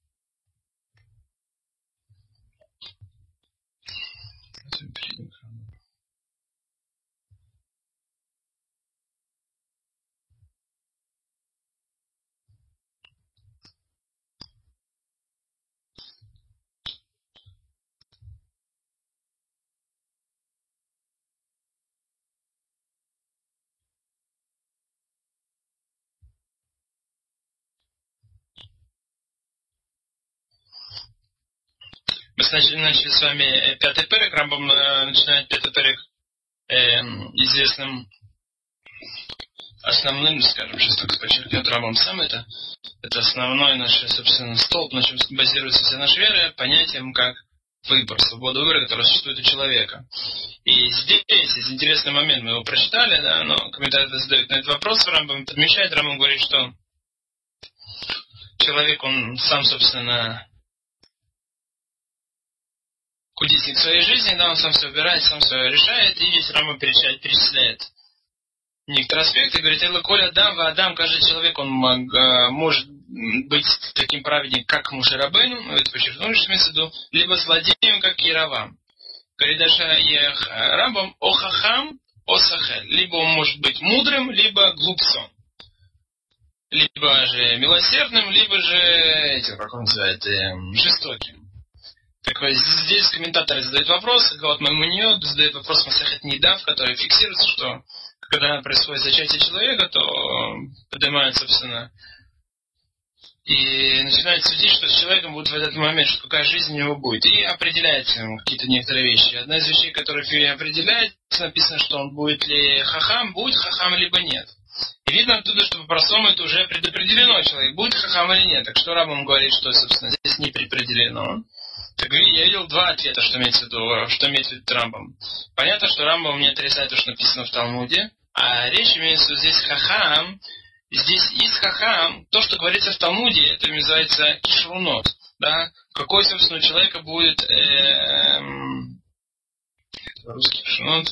Мы начали с вами 5-й перек. Рамбам начинает 5-й перек известным основным, скажем, сейчас так подчеркнет Рамбам сам это основной наш, собственно, столб, на чем базируется вся наша вера, понятием как выбор, свобода выбора, которая существует у человека. И здесь есть интересный момент, мы его прочитали, да, но комментаторы задают на этот вопрос, Рамбам подмечает, Рамбам говорит, что человек, он сам, собственно, кудесник своей жизни, да, он сам все выбирает, сам все решает, и весь Рамбам перечисляет некоторые аспекты, говорит, «Элла коля Адам, Адам, каждый человек, он может быть таким праведником, как Моше Рабейну», это подчеркнули, что имеется в виду, либо злодеем, как Яровам. Говорит дальше Рамбам, о хахам, о сахель. Либо он может быть мудрым, либо глупцом. Либо же милосердным, либо же, как он называет, жестоким. Так вот, здесь комментаторы задают вопрос, Гаот Маймониот задает вопрос Масехет Нида, в которой фиксируется, что когда происходит зачатие человека, то поднимают, собственно, и начинает судить, что с человеком будет в этот момент, что какая жизнь у него будет. И определяется ему какие-то некоторые вещи. Одна из вещей, которые определяется, написано, что он будет ли хахам, будет хахам, либо нет. И видно оттуда, что по-простому это уже предопределено, человек будет хахам или нет. Так что Рамбам говорит, что, собственно, здесь не предопределено. Так я видел два ответа, что имеется в виду Рамбам. Понятно, что Рамбам не отрицает то, что написано в Талмуде, а речь имеется в виду здесь хахам. Здесь из хахам, то, что говорится в Талмуде, это называется кишрунот. Да? Какой, собственно, у человека будет русский кишрунот.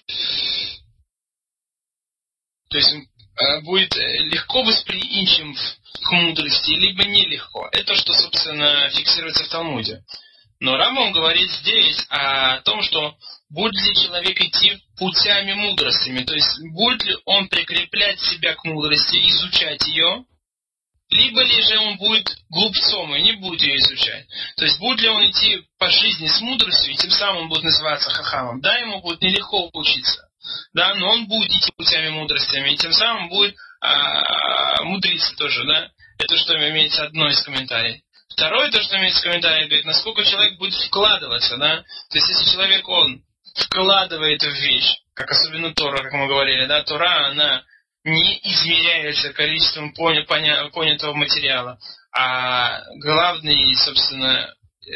То есть будет легко восприимчив к мудрости, либо нелегко. Это, что, собственно, фиксируется в Талмуде. Но Рамбам говорит здесь о том, что будет ли человек идти путями мудростями, то есть будет ли он прикреплять себя к мудрости, изучать ее, либо ли же он будет глупцом и не будет ее изучать. То есть будет ли он идти по жизни с мудростью, и тем самым он будет называться хахамом. Да, ему будет нелегко учиться, да, но он будет идти путями мудростями, и тем самым будет мудриться тоже, да. Это что имеется одно из комментариев. Второе, то, что имеется в комментарии, говорит, насколько человек будет вкладываться, да. То есть, если человек, он вкладывает в вещь, как особенно Тора, как мы говорили, да, Тора, она не измеряется количеством понятого материала, а главный, собственно,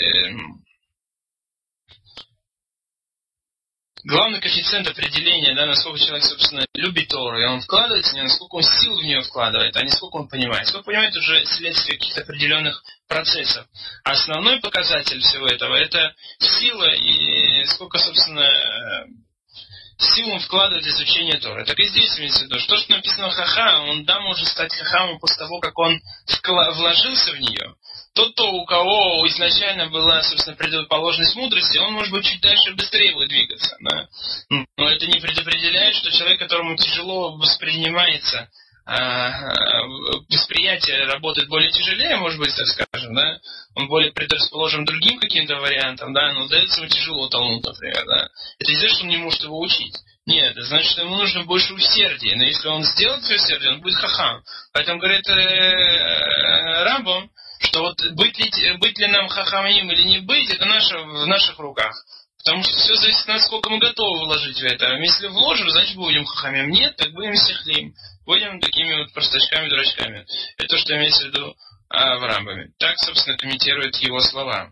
главный коэффициент определения, да, насколько человек, собственно, любит Тору, и он вкладывается в нее, насколько он сил в нее вкладывает, а не сколько он понимает. Сколько понимает уже следствие каких-то определенных процессов. А основной показатель всего этого – это сила и сколько, собственно, сил он вкладывает в изучение Торы. Так и здесь имеется в виду, что написано хахам, он, да, может стать хахамом после того, как он вложился в нее. Тот, у кого изначально была, собственно, предположенность мудрости, он, может быть, чуть дальше быстрее будет двигаться. Да? Но это не предопределяет, что человек, которому тяжело воспринимается, восприятие работает более тяжелее, может быть, так скажем, да? Он более предрасположен другим каким-то вариантам, да, но дается ему тяжело Талмуд, например, да. Это не значит, что он не может его учить. Нет, это значит, что ему нужно больше усердия. Но если он сделает свое усердие, он будет хахам. Поэтому говорит Рамбам, что вот быть ли нам хахамим или не быть, это в наших руках. Потому что все зависит от нас, сколько мы готовы вложить в это. Если вложим, значит будем хахамим. Нет, так будем сихлим. Будем такими вот простачками, дурачками. Это то, что имеется в виду в Рамбаме. Так, собственно, комментирует его слова.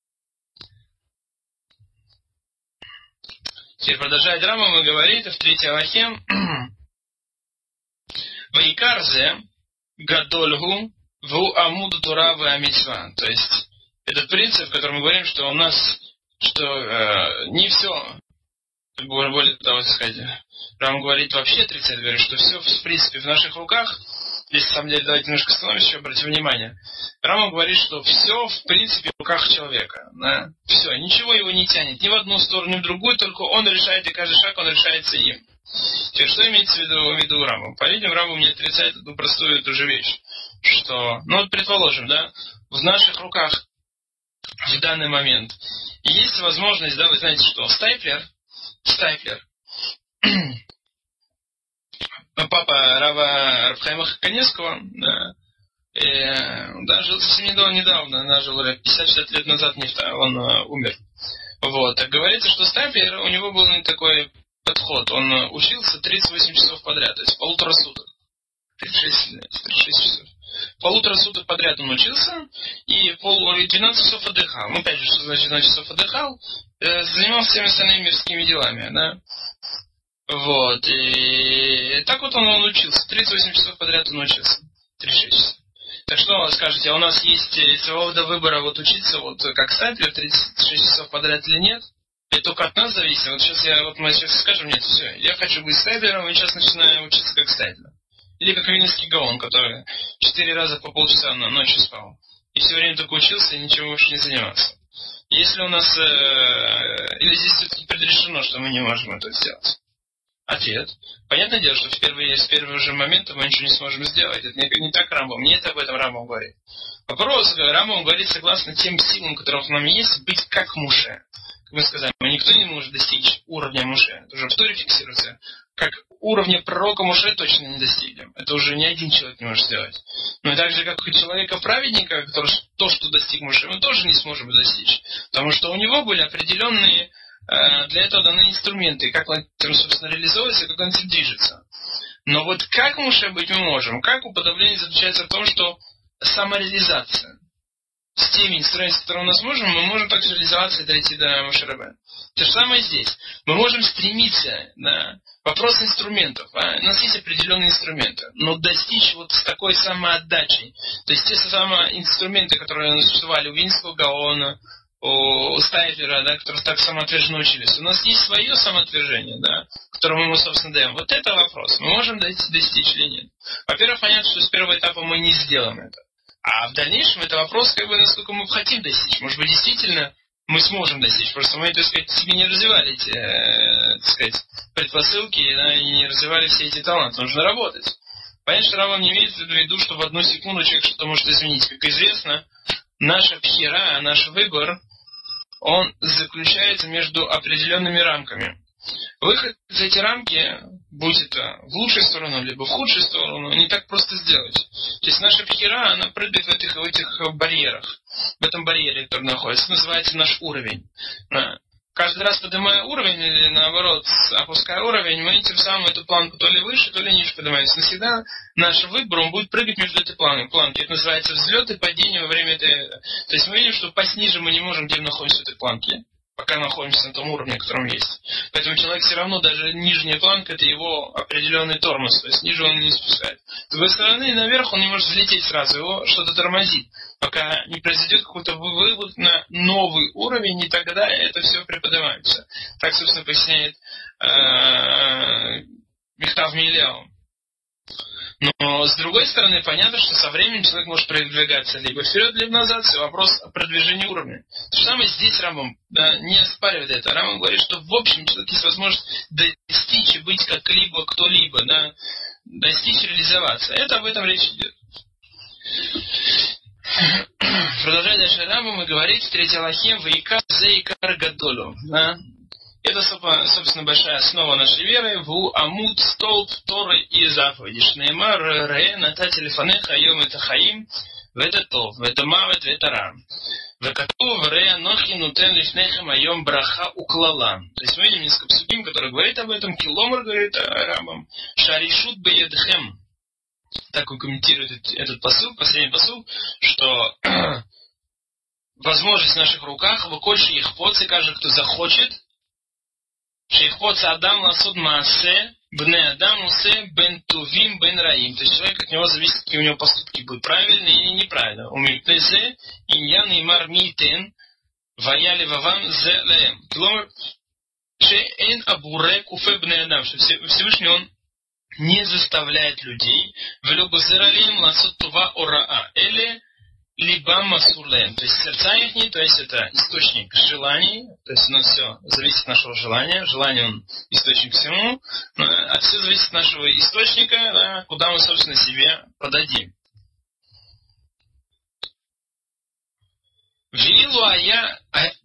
Теперь продолжает Рамбам и говорит в 3 алахе: «Ваикарзе гадольгу ву амуду тура ва мицва». То есть, этот принцип, в котором мы говорим, что у нас, не все, более того, сказать, Рамбам говорит вообще отрицает, говорит, что все, в принципе, в наших руках. Здесь, на самом деле, давайте немножко остановимся, еще обратим внимание. Рамбам говорит, что все, в принципе, в руках человека. Да? Все, ничего его не тянет ни в одну сторону, ни в другую, только он решает, и каждый шаг он решается им. Теперь, что имеется в виду Рамбам? По-видимому, Рамбам не отрицает эту простую эту же вещь, что, вот предположим, да, в наших руках в данный момент есть возможность, да, вы знаете что, Стайплер, папа Рава Рабхайма Каневского, да, Да, жил совсем недавно, жил 50-60 лет назад он умер. Вот. Так говорится, что Стайплер, у него был такой подход. Он учился 38 часов подряд, то есть полутора суток. 36 часов. Полутора суток подряд он учился, и 12 часов отдыхал. Ну, опять же, что значит 12 часов отдыхал? Занимался всеми остальными мирскими делами, да? Вот. И так вот он учился. 38 часов подряд он учился. 36 часов. Так что вы скажете, а у нас есть свобода выбора вот учиться вот как Стайплер 36 часов подряд или нет? Это только от нас зависит. Вот сейчас мы сейчас скажем, нет, все, я хочу быть Стайплером, и сейчас начинаю учиться как Стайплер. Или как Вильнюсский Гаон, который 4 раза по полчаса ночью спал. И все время только учился и ничего больше не занимался. Если у нас... или здесь все-таки предрешено, что мы не можем это сделать? Ответ. Понятное дело, что с первого же момента мы ничего не сможем сделать. Это не так Рамбам. Не это об этом Рамбам говорит. Вопрос, Рамбам говорит, согласно тем силам, которых у нас есть, быть как Моше. Как мы сказали, никто не может достичь уровня Моше. Это уже в Торе фиксируется. Как уровня пророка Моше точно не достигнем. Это уже ни один человек не может сделать. Но и так же, как и человека-праведника, который то, что достиг Моше, мы тоже не сможем достичь. Потому что у него были определенные для этого даны инструменты, как он, собственно, реализовывается, как он этим движется. Но вот как Моше быть мы можем? Как уподобление заключается в том, что самореализация. С теми инструментами, которые у нас мы можем также реализоваться и дойти до Моше Рабейну. То же самое здесь. Мы можем стремиться на вопрос инструментов. У нас есть определенные инструменты. Но достичь вот с такой самоотдачей. То есть те самые инструменты, которые существовали у Вильнюсского Гаона, у Стайплера, да, которые так самоотверженно учились. У нас есть свое самоотвержение, да, которое мы, собственно, даем. Вот это вопрос. Мы можем достичь или нет? Во-первых, понятно, что с первого этапа мы не сделаем это. А в дальнейшем это вопрос, насколько мы хотим достичь. Может быть, действительно мы сможем достичь. Просто мы, так сказать, себе не развивали эти, так сказать, предпосылки, да, и не развивали все эти таланты. Нужно работать. Понятно, что Рамбам не имеет в виду, что в одну секунду человек что-то может изменить. Как известно, наша пхира, наш выбор, он заключается между определенными рамками. Выход из эти рамки, будь это в лучшую сторону, либо в худшую сторону, не так просто сделать. То есть наша пхира, она прыгает в этих барьерах, в этом барьере, который находится, называется наш уровень. Каждый раз поднимая уровень, или наоборот, опуская уровень, мы тем самым эту планку то ли выше, то ли ниже поднимаемся. Но всегда наш выбор, он будет прыгать между этой планки. Это называется взлет и падение во время этой... То есть мы видим, что пасть ниже мы не можем, где мы находимся в этой планке, пока находимся на том уровне, котором есть. Поэтому человек все равно, даже нижняя планка, это его определенный тормоз. То есть ниже он не спускает. С другой стороны, наверх он не может взлететь сразу, его что-то тормозит. Пока не произойдет какой-то вывод на новый уровень, и тогда это все преподнимается. Так, собственно, поясняет Михтав Миляу. Но, с другой стороны, понятно, что со временем человек может продвигаться либо вперед, либо назад. Все вопрос о продвижении уровня. То же самое здесь Рамбам не оспаривает это. Рамбам говорит, что в общем человек есть возможность достичь и быть как-либо, кто-либо, да, достичь, реализоваться. Это об этом речь идет. Продолжая дальше Рамбам и говорит в 3 Алахе «Ваикар зе икар гадолу». Это, собственно, большая основа нашей веры. Ву амут, столб, Торы и заповеди. Шнеймар, ре, натати лифанеха, йом это хаим, вета тов, вета мавет, вета рам. Векатув, ре, нохи, нутен лифнехем, айом браха, уклала. То есть мы видим несколько псуким, который говорит об этом. Киломар говорит о Рамбам. Шаришут беедхем. Так он комментирует этот посыл, последний посыл, что возможность в наших руках, выкольши их поцы, каждый, кто захочет, Шейхпоца Адам ласуд маасе, бне Адам усе бен тувим бен раим. То есть человек, от него зависит, какие у него поступки будут, правильные или неправильные. Умильпезе, иньян и мар митен, ваяли вавам зе лаем. Кломер, шеэн абуре куфе бне Адам. Что Всевышний он не заставляет людей в любозералим ласуд тува ораа. Или либо масурлем, то есть сердца их, то есть это источник желаний, то есть у нас все зависит от нашего желания, желание он источник всему, а все зависит от нашего источника, да, куда мы, собственно, себе подадим.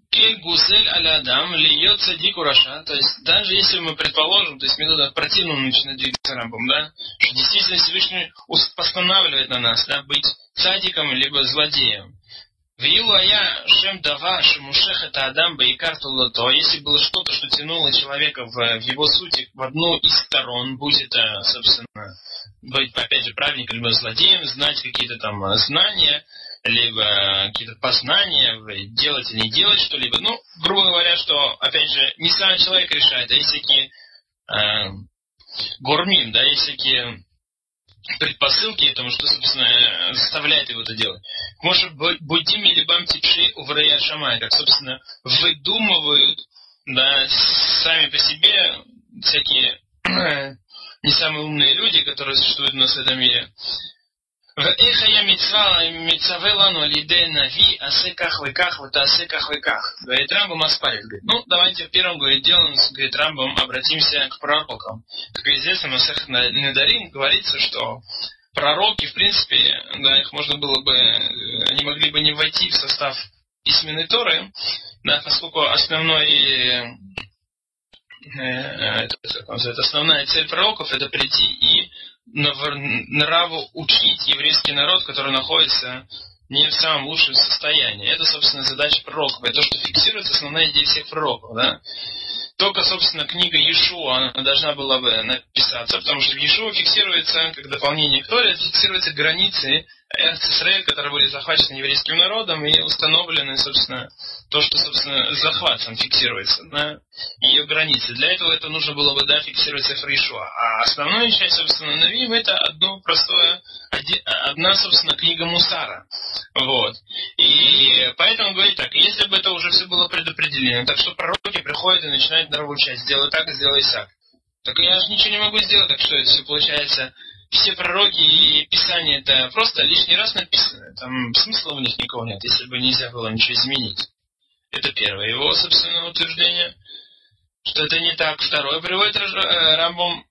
Кель гусель аль-адам льет садик ураша. То есть, даже если мы предположим, то есть метода противным начинает двигаться Рамбом, да, что действительно Всевышний постанавливает на нас, да, быть цадиком либо злодеем. Вилу я шем дава шемушех это адам баикар тулато. Если было что-то, что тянуло человека в его сути в одну из сторон, будь это, собственно, быть, опять же, праведником, либо злодеем, знать какие-то там знания, либо какие-то познания, делать или не делать что-либо. Ну, грубо говоря, что, опять же, не сам человек решает, а есть всякие гормим, да, есть всякие предпосылки этому, что, собственно, заставляет его это делать. Может быть, будим или бам типши уврея шамай, как, собственно, выдумывают, да, сами по себе всякие не самые умные люди, которые существуют у нас в этом мире. Говорит Рамбам оспаривает. Говорит, ну, давайте первым, говорит, делом, говорит Рамбам, обратимся к пророкам. Как известно, в Масехет Недарим говорится, что пророки, в принципе, да, их можно было бы, они могли бы не войти в состав письменной Торы, да, поскольку основная цель пророков это прийти и нраву учить еврейский народ, который находится не в самом лучшем состоянии. Это, собственно, задача пророков. Это то, что фиксируется, основная идея всех пророков. Да? Только, собственно, книга Иешуа, она должна была бы написаться, потому что в Иешуа фиксируется, как дополнение к Торе, фиксируются границы Эрец-Исраэль, которые были захвачены еврейским народом и установлены, собственно, то, что, собственно, захват сам фиксируется на ее границы. Для этого это нужно было бы, да, фиксировать цифры Иешуа. А основная часть, собственно, Навиим, это одна, собственно, книга Мусара. Вот. И поэтому говорит так, если бы это уже все было предопределено, так что пророки приходят и начинают нравоучать, сделай так, сделай сяк. Так я же ничего не могу сделать, так что это все получается, все пророки и писания это просто лишний раз написано. Там смысла в них никого нет, если бы нельзя было ничего изменить. Это первое. Его, собственно, утверждение, что это не так. Второе приводит Рамбам.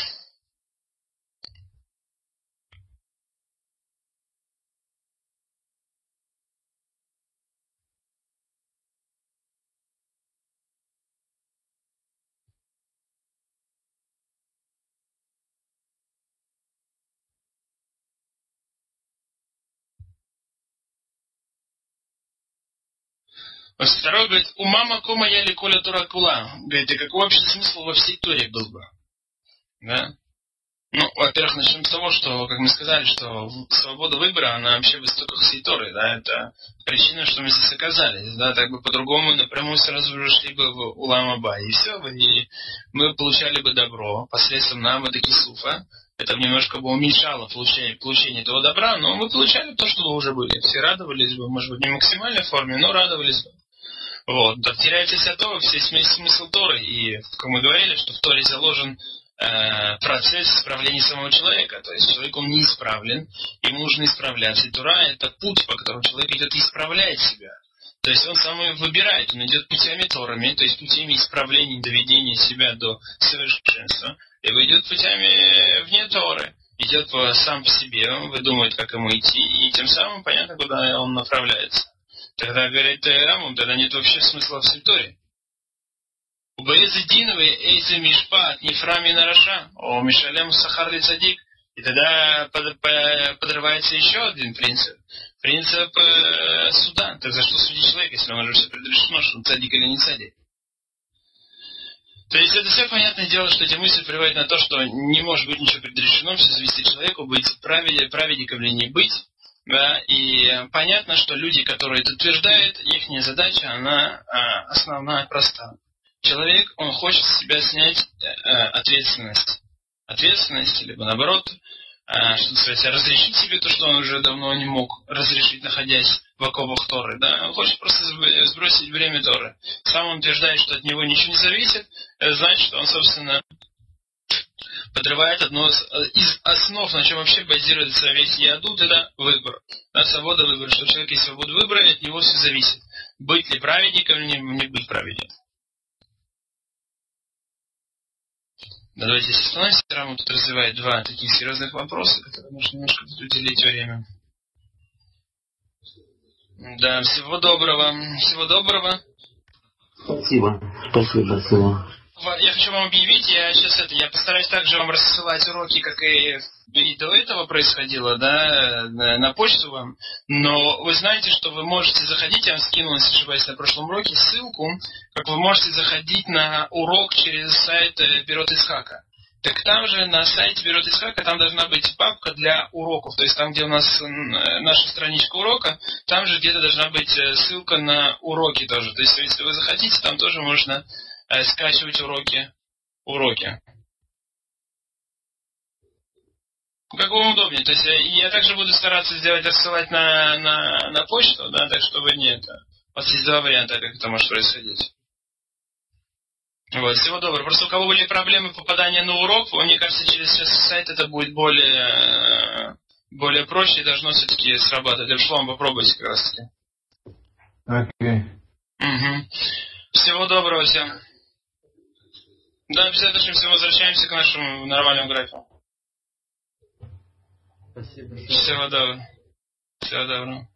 Второй говорит, умама кома яли коля тура кула. Говорит, и какой вообще смысл во всей Торе был бы? Да? Ну, во-первых, начнем с того, что, как мы сказали, что свобода выбора, она вообще в истоках всей Торы, да, это причина, что мы здесь оказались, да, так бы по-другому напрямую сразу же шли бы в Улам Аба, и все, и мы получали бы добро посредством Наамада Кисуфа. Это немножко бы уменьшало получение этого добра, но мы получали то, что вы уже были. Все радовались бы, может быть, не в максимальной форме, но радовались бы. Вот. Да, теряется вся Тора, весь смысл Торы. И, как мы говорили, что в Торе заложен процесс исправления самого человека. То есть человек, он неисправлен, ему нужно исправляться. И Тора — это путь, по которому человек идет и исправляет себя. То есть он сам и выбирает, он идет путями Торами, то есть путями исправления, доведения себя до совершенства. Либо идет путями вне Торы, идет сам по себе, он выдумывает, как ему идти, и тем самым понятно, куда он направляется. Тогда, говорит Рамбам, тогда нет вообще смысла в Торе. У Баэзы Диновой Эйзе Мишпат Нефрами Нараша, о Мишалем Сахарли Цадик. И тогда подрывается еще один принцип. Принцип суда. Так за что судить человека, если он уже все предрешено, что он цадик или не цадик? То есть это все понятное дело, что эти мысли приводят на то, что не может быть ничего предрешено, все зависит от человека, быть праведником или не быть. Да, и понятно, что люди, которые это утверждают, их задача, она основная, проста. Человек, он хочет с себя снять ответственность, либо наоборот, что называется, разрешить себе то, что он уже давно не мог разрешить, находясь в оковах Торы. Да? Он хочет просто сбросить бремя Торы. Сам он утверждает, что от него ничего не зависит, это значит, что он, собственно, подрывает одну из основ, на чем вообще базируется весь Яадут, это выбор. Да, свобода выбора, что у человека есть свобода выбора, и от него все зависит. Быть ли праведником или не быть праведником. Да, давайте остановимся. Рамбам тут развивает два таких серьезных вопроса, которые нужно немножко уделить время. Да, всего доброго. Всего доброго. Спасибо. Спасибо, Сева. Я хочу вам объявить, я постараюсь также вам рассылать уроки, как и до этого происходило, да, на почту вам. Но вы знаете, что вы можете заходить, я вам скинул, если не ошибаюсь, на прошлом уроке ссылку, как вы можете заходить на урок через сайт Берот Ицхака. Так там же на сайте Берот Ицхака там должна быть папка для уроков. То есть там, где у нас наша страничка урока, там же где-то должна быть ссылка на уроки тоже. То есть если вы захотите, там тоже можно скачивать уроки. Как вам удобнее. То есть я также буду стараться рассылать на почту, да, так чтобы не это. У вас есть два варианта, как это может происходить. Вот, всего доброго. Просто у кого были проблемы попадания на урок, мне кажется, через сайт это будет более проще и должно все-таки срабатывать. Эпшлом, попробуйте как раз таки. Окей. Угу. Всего доброго всем. Да, обязательно все возвращаемся к нашему нормальному графику. Спасибо. Всего доброго. Всего доброго.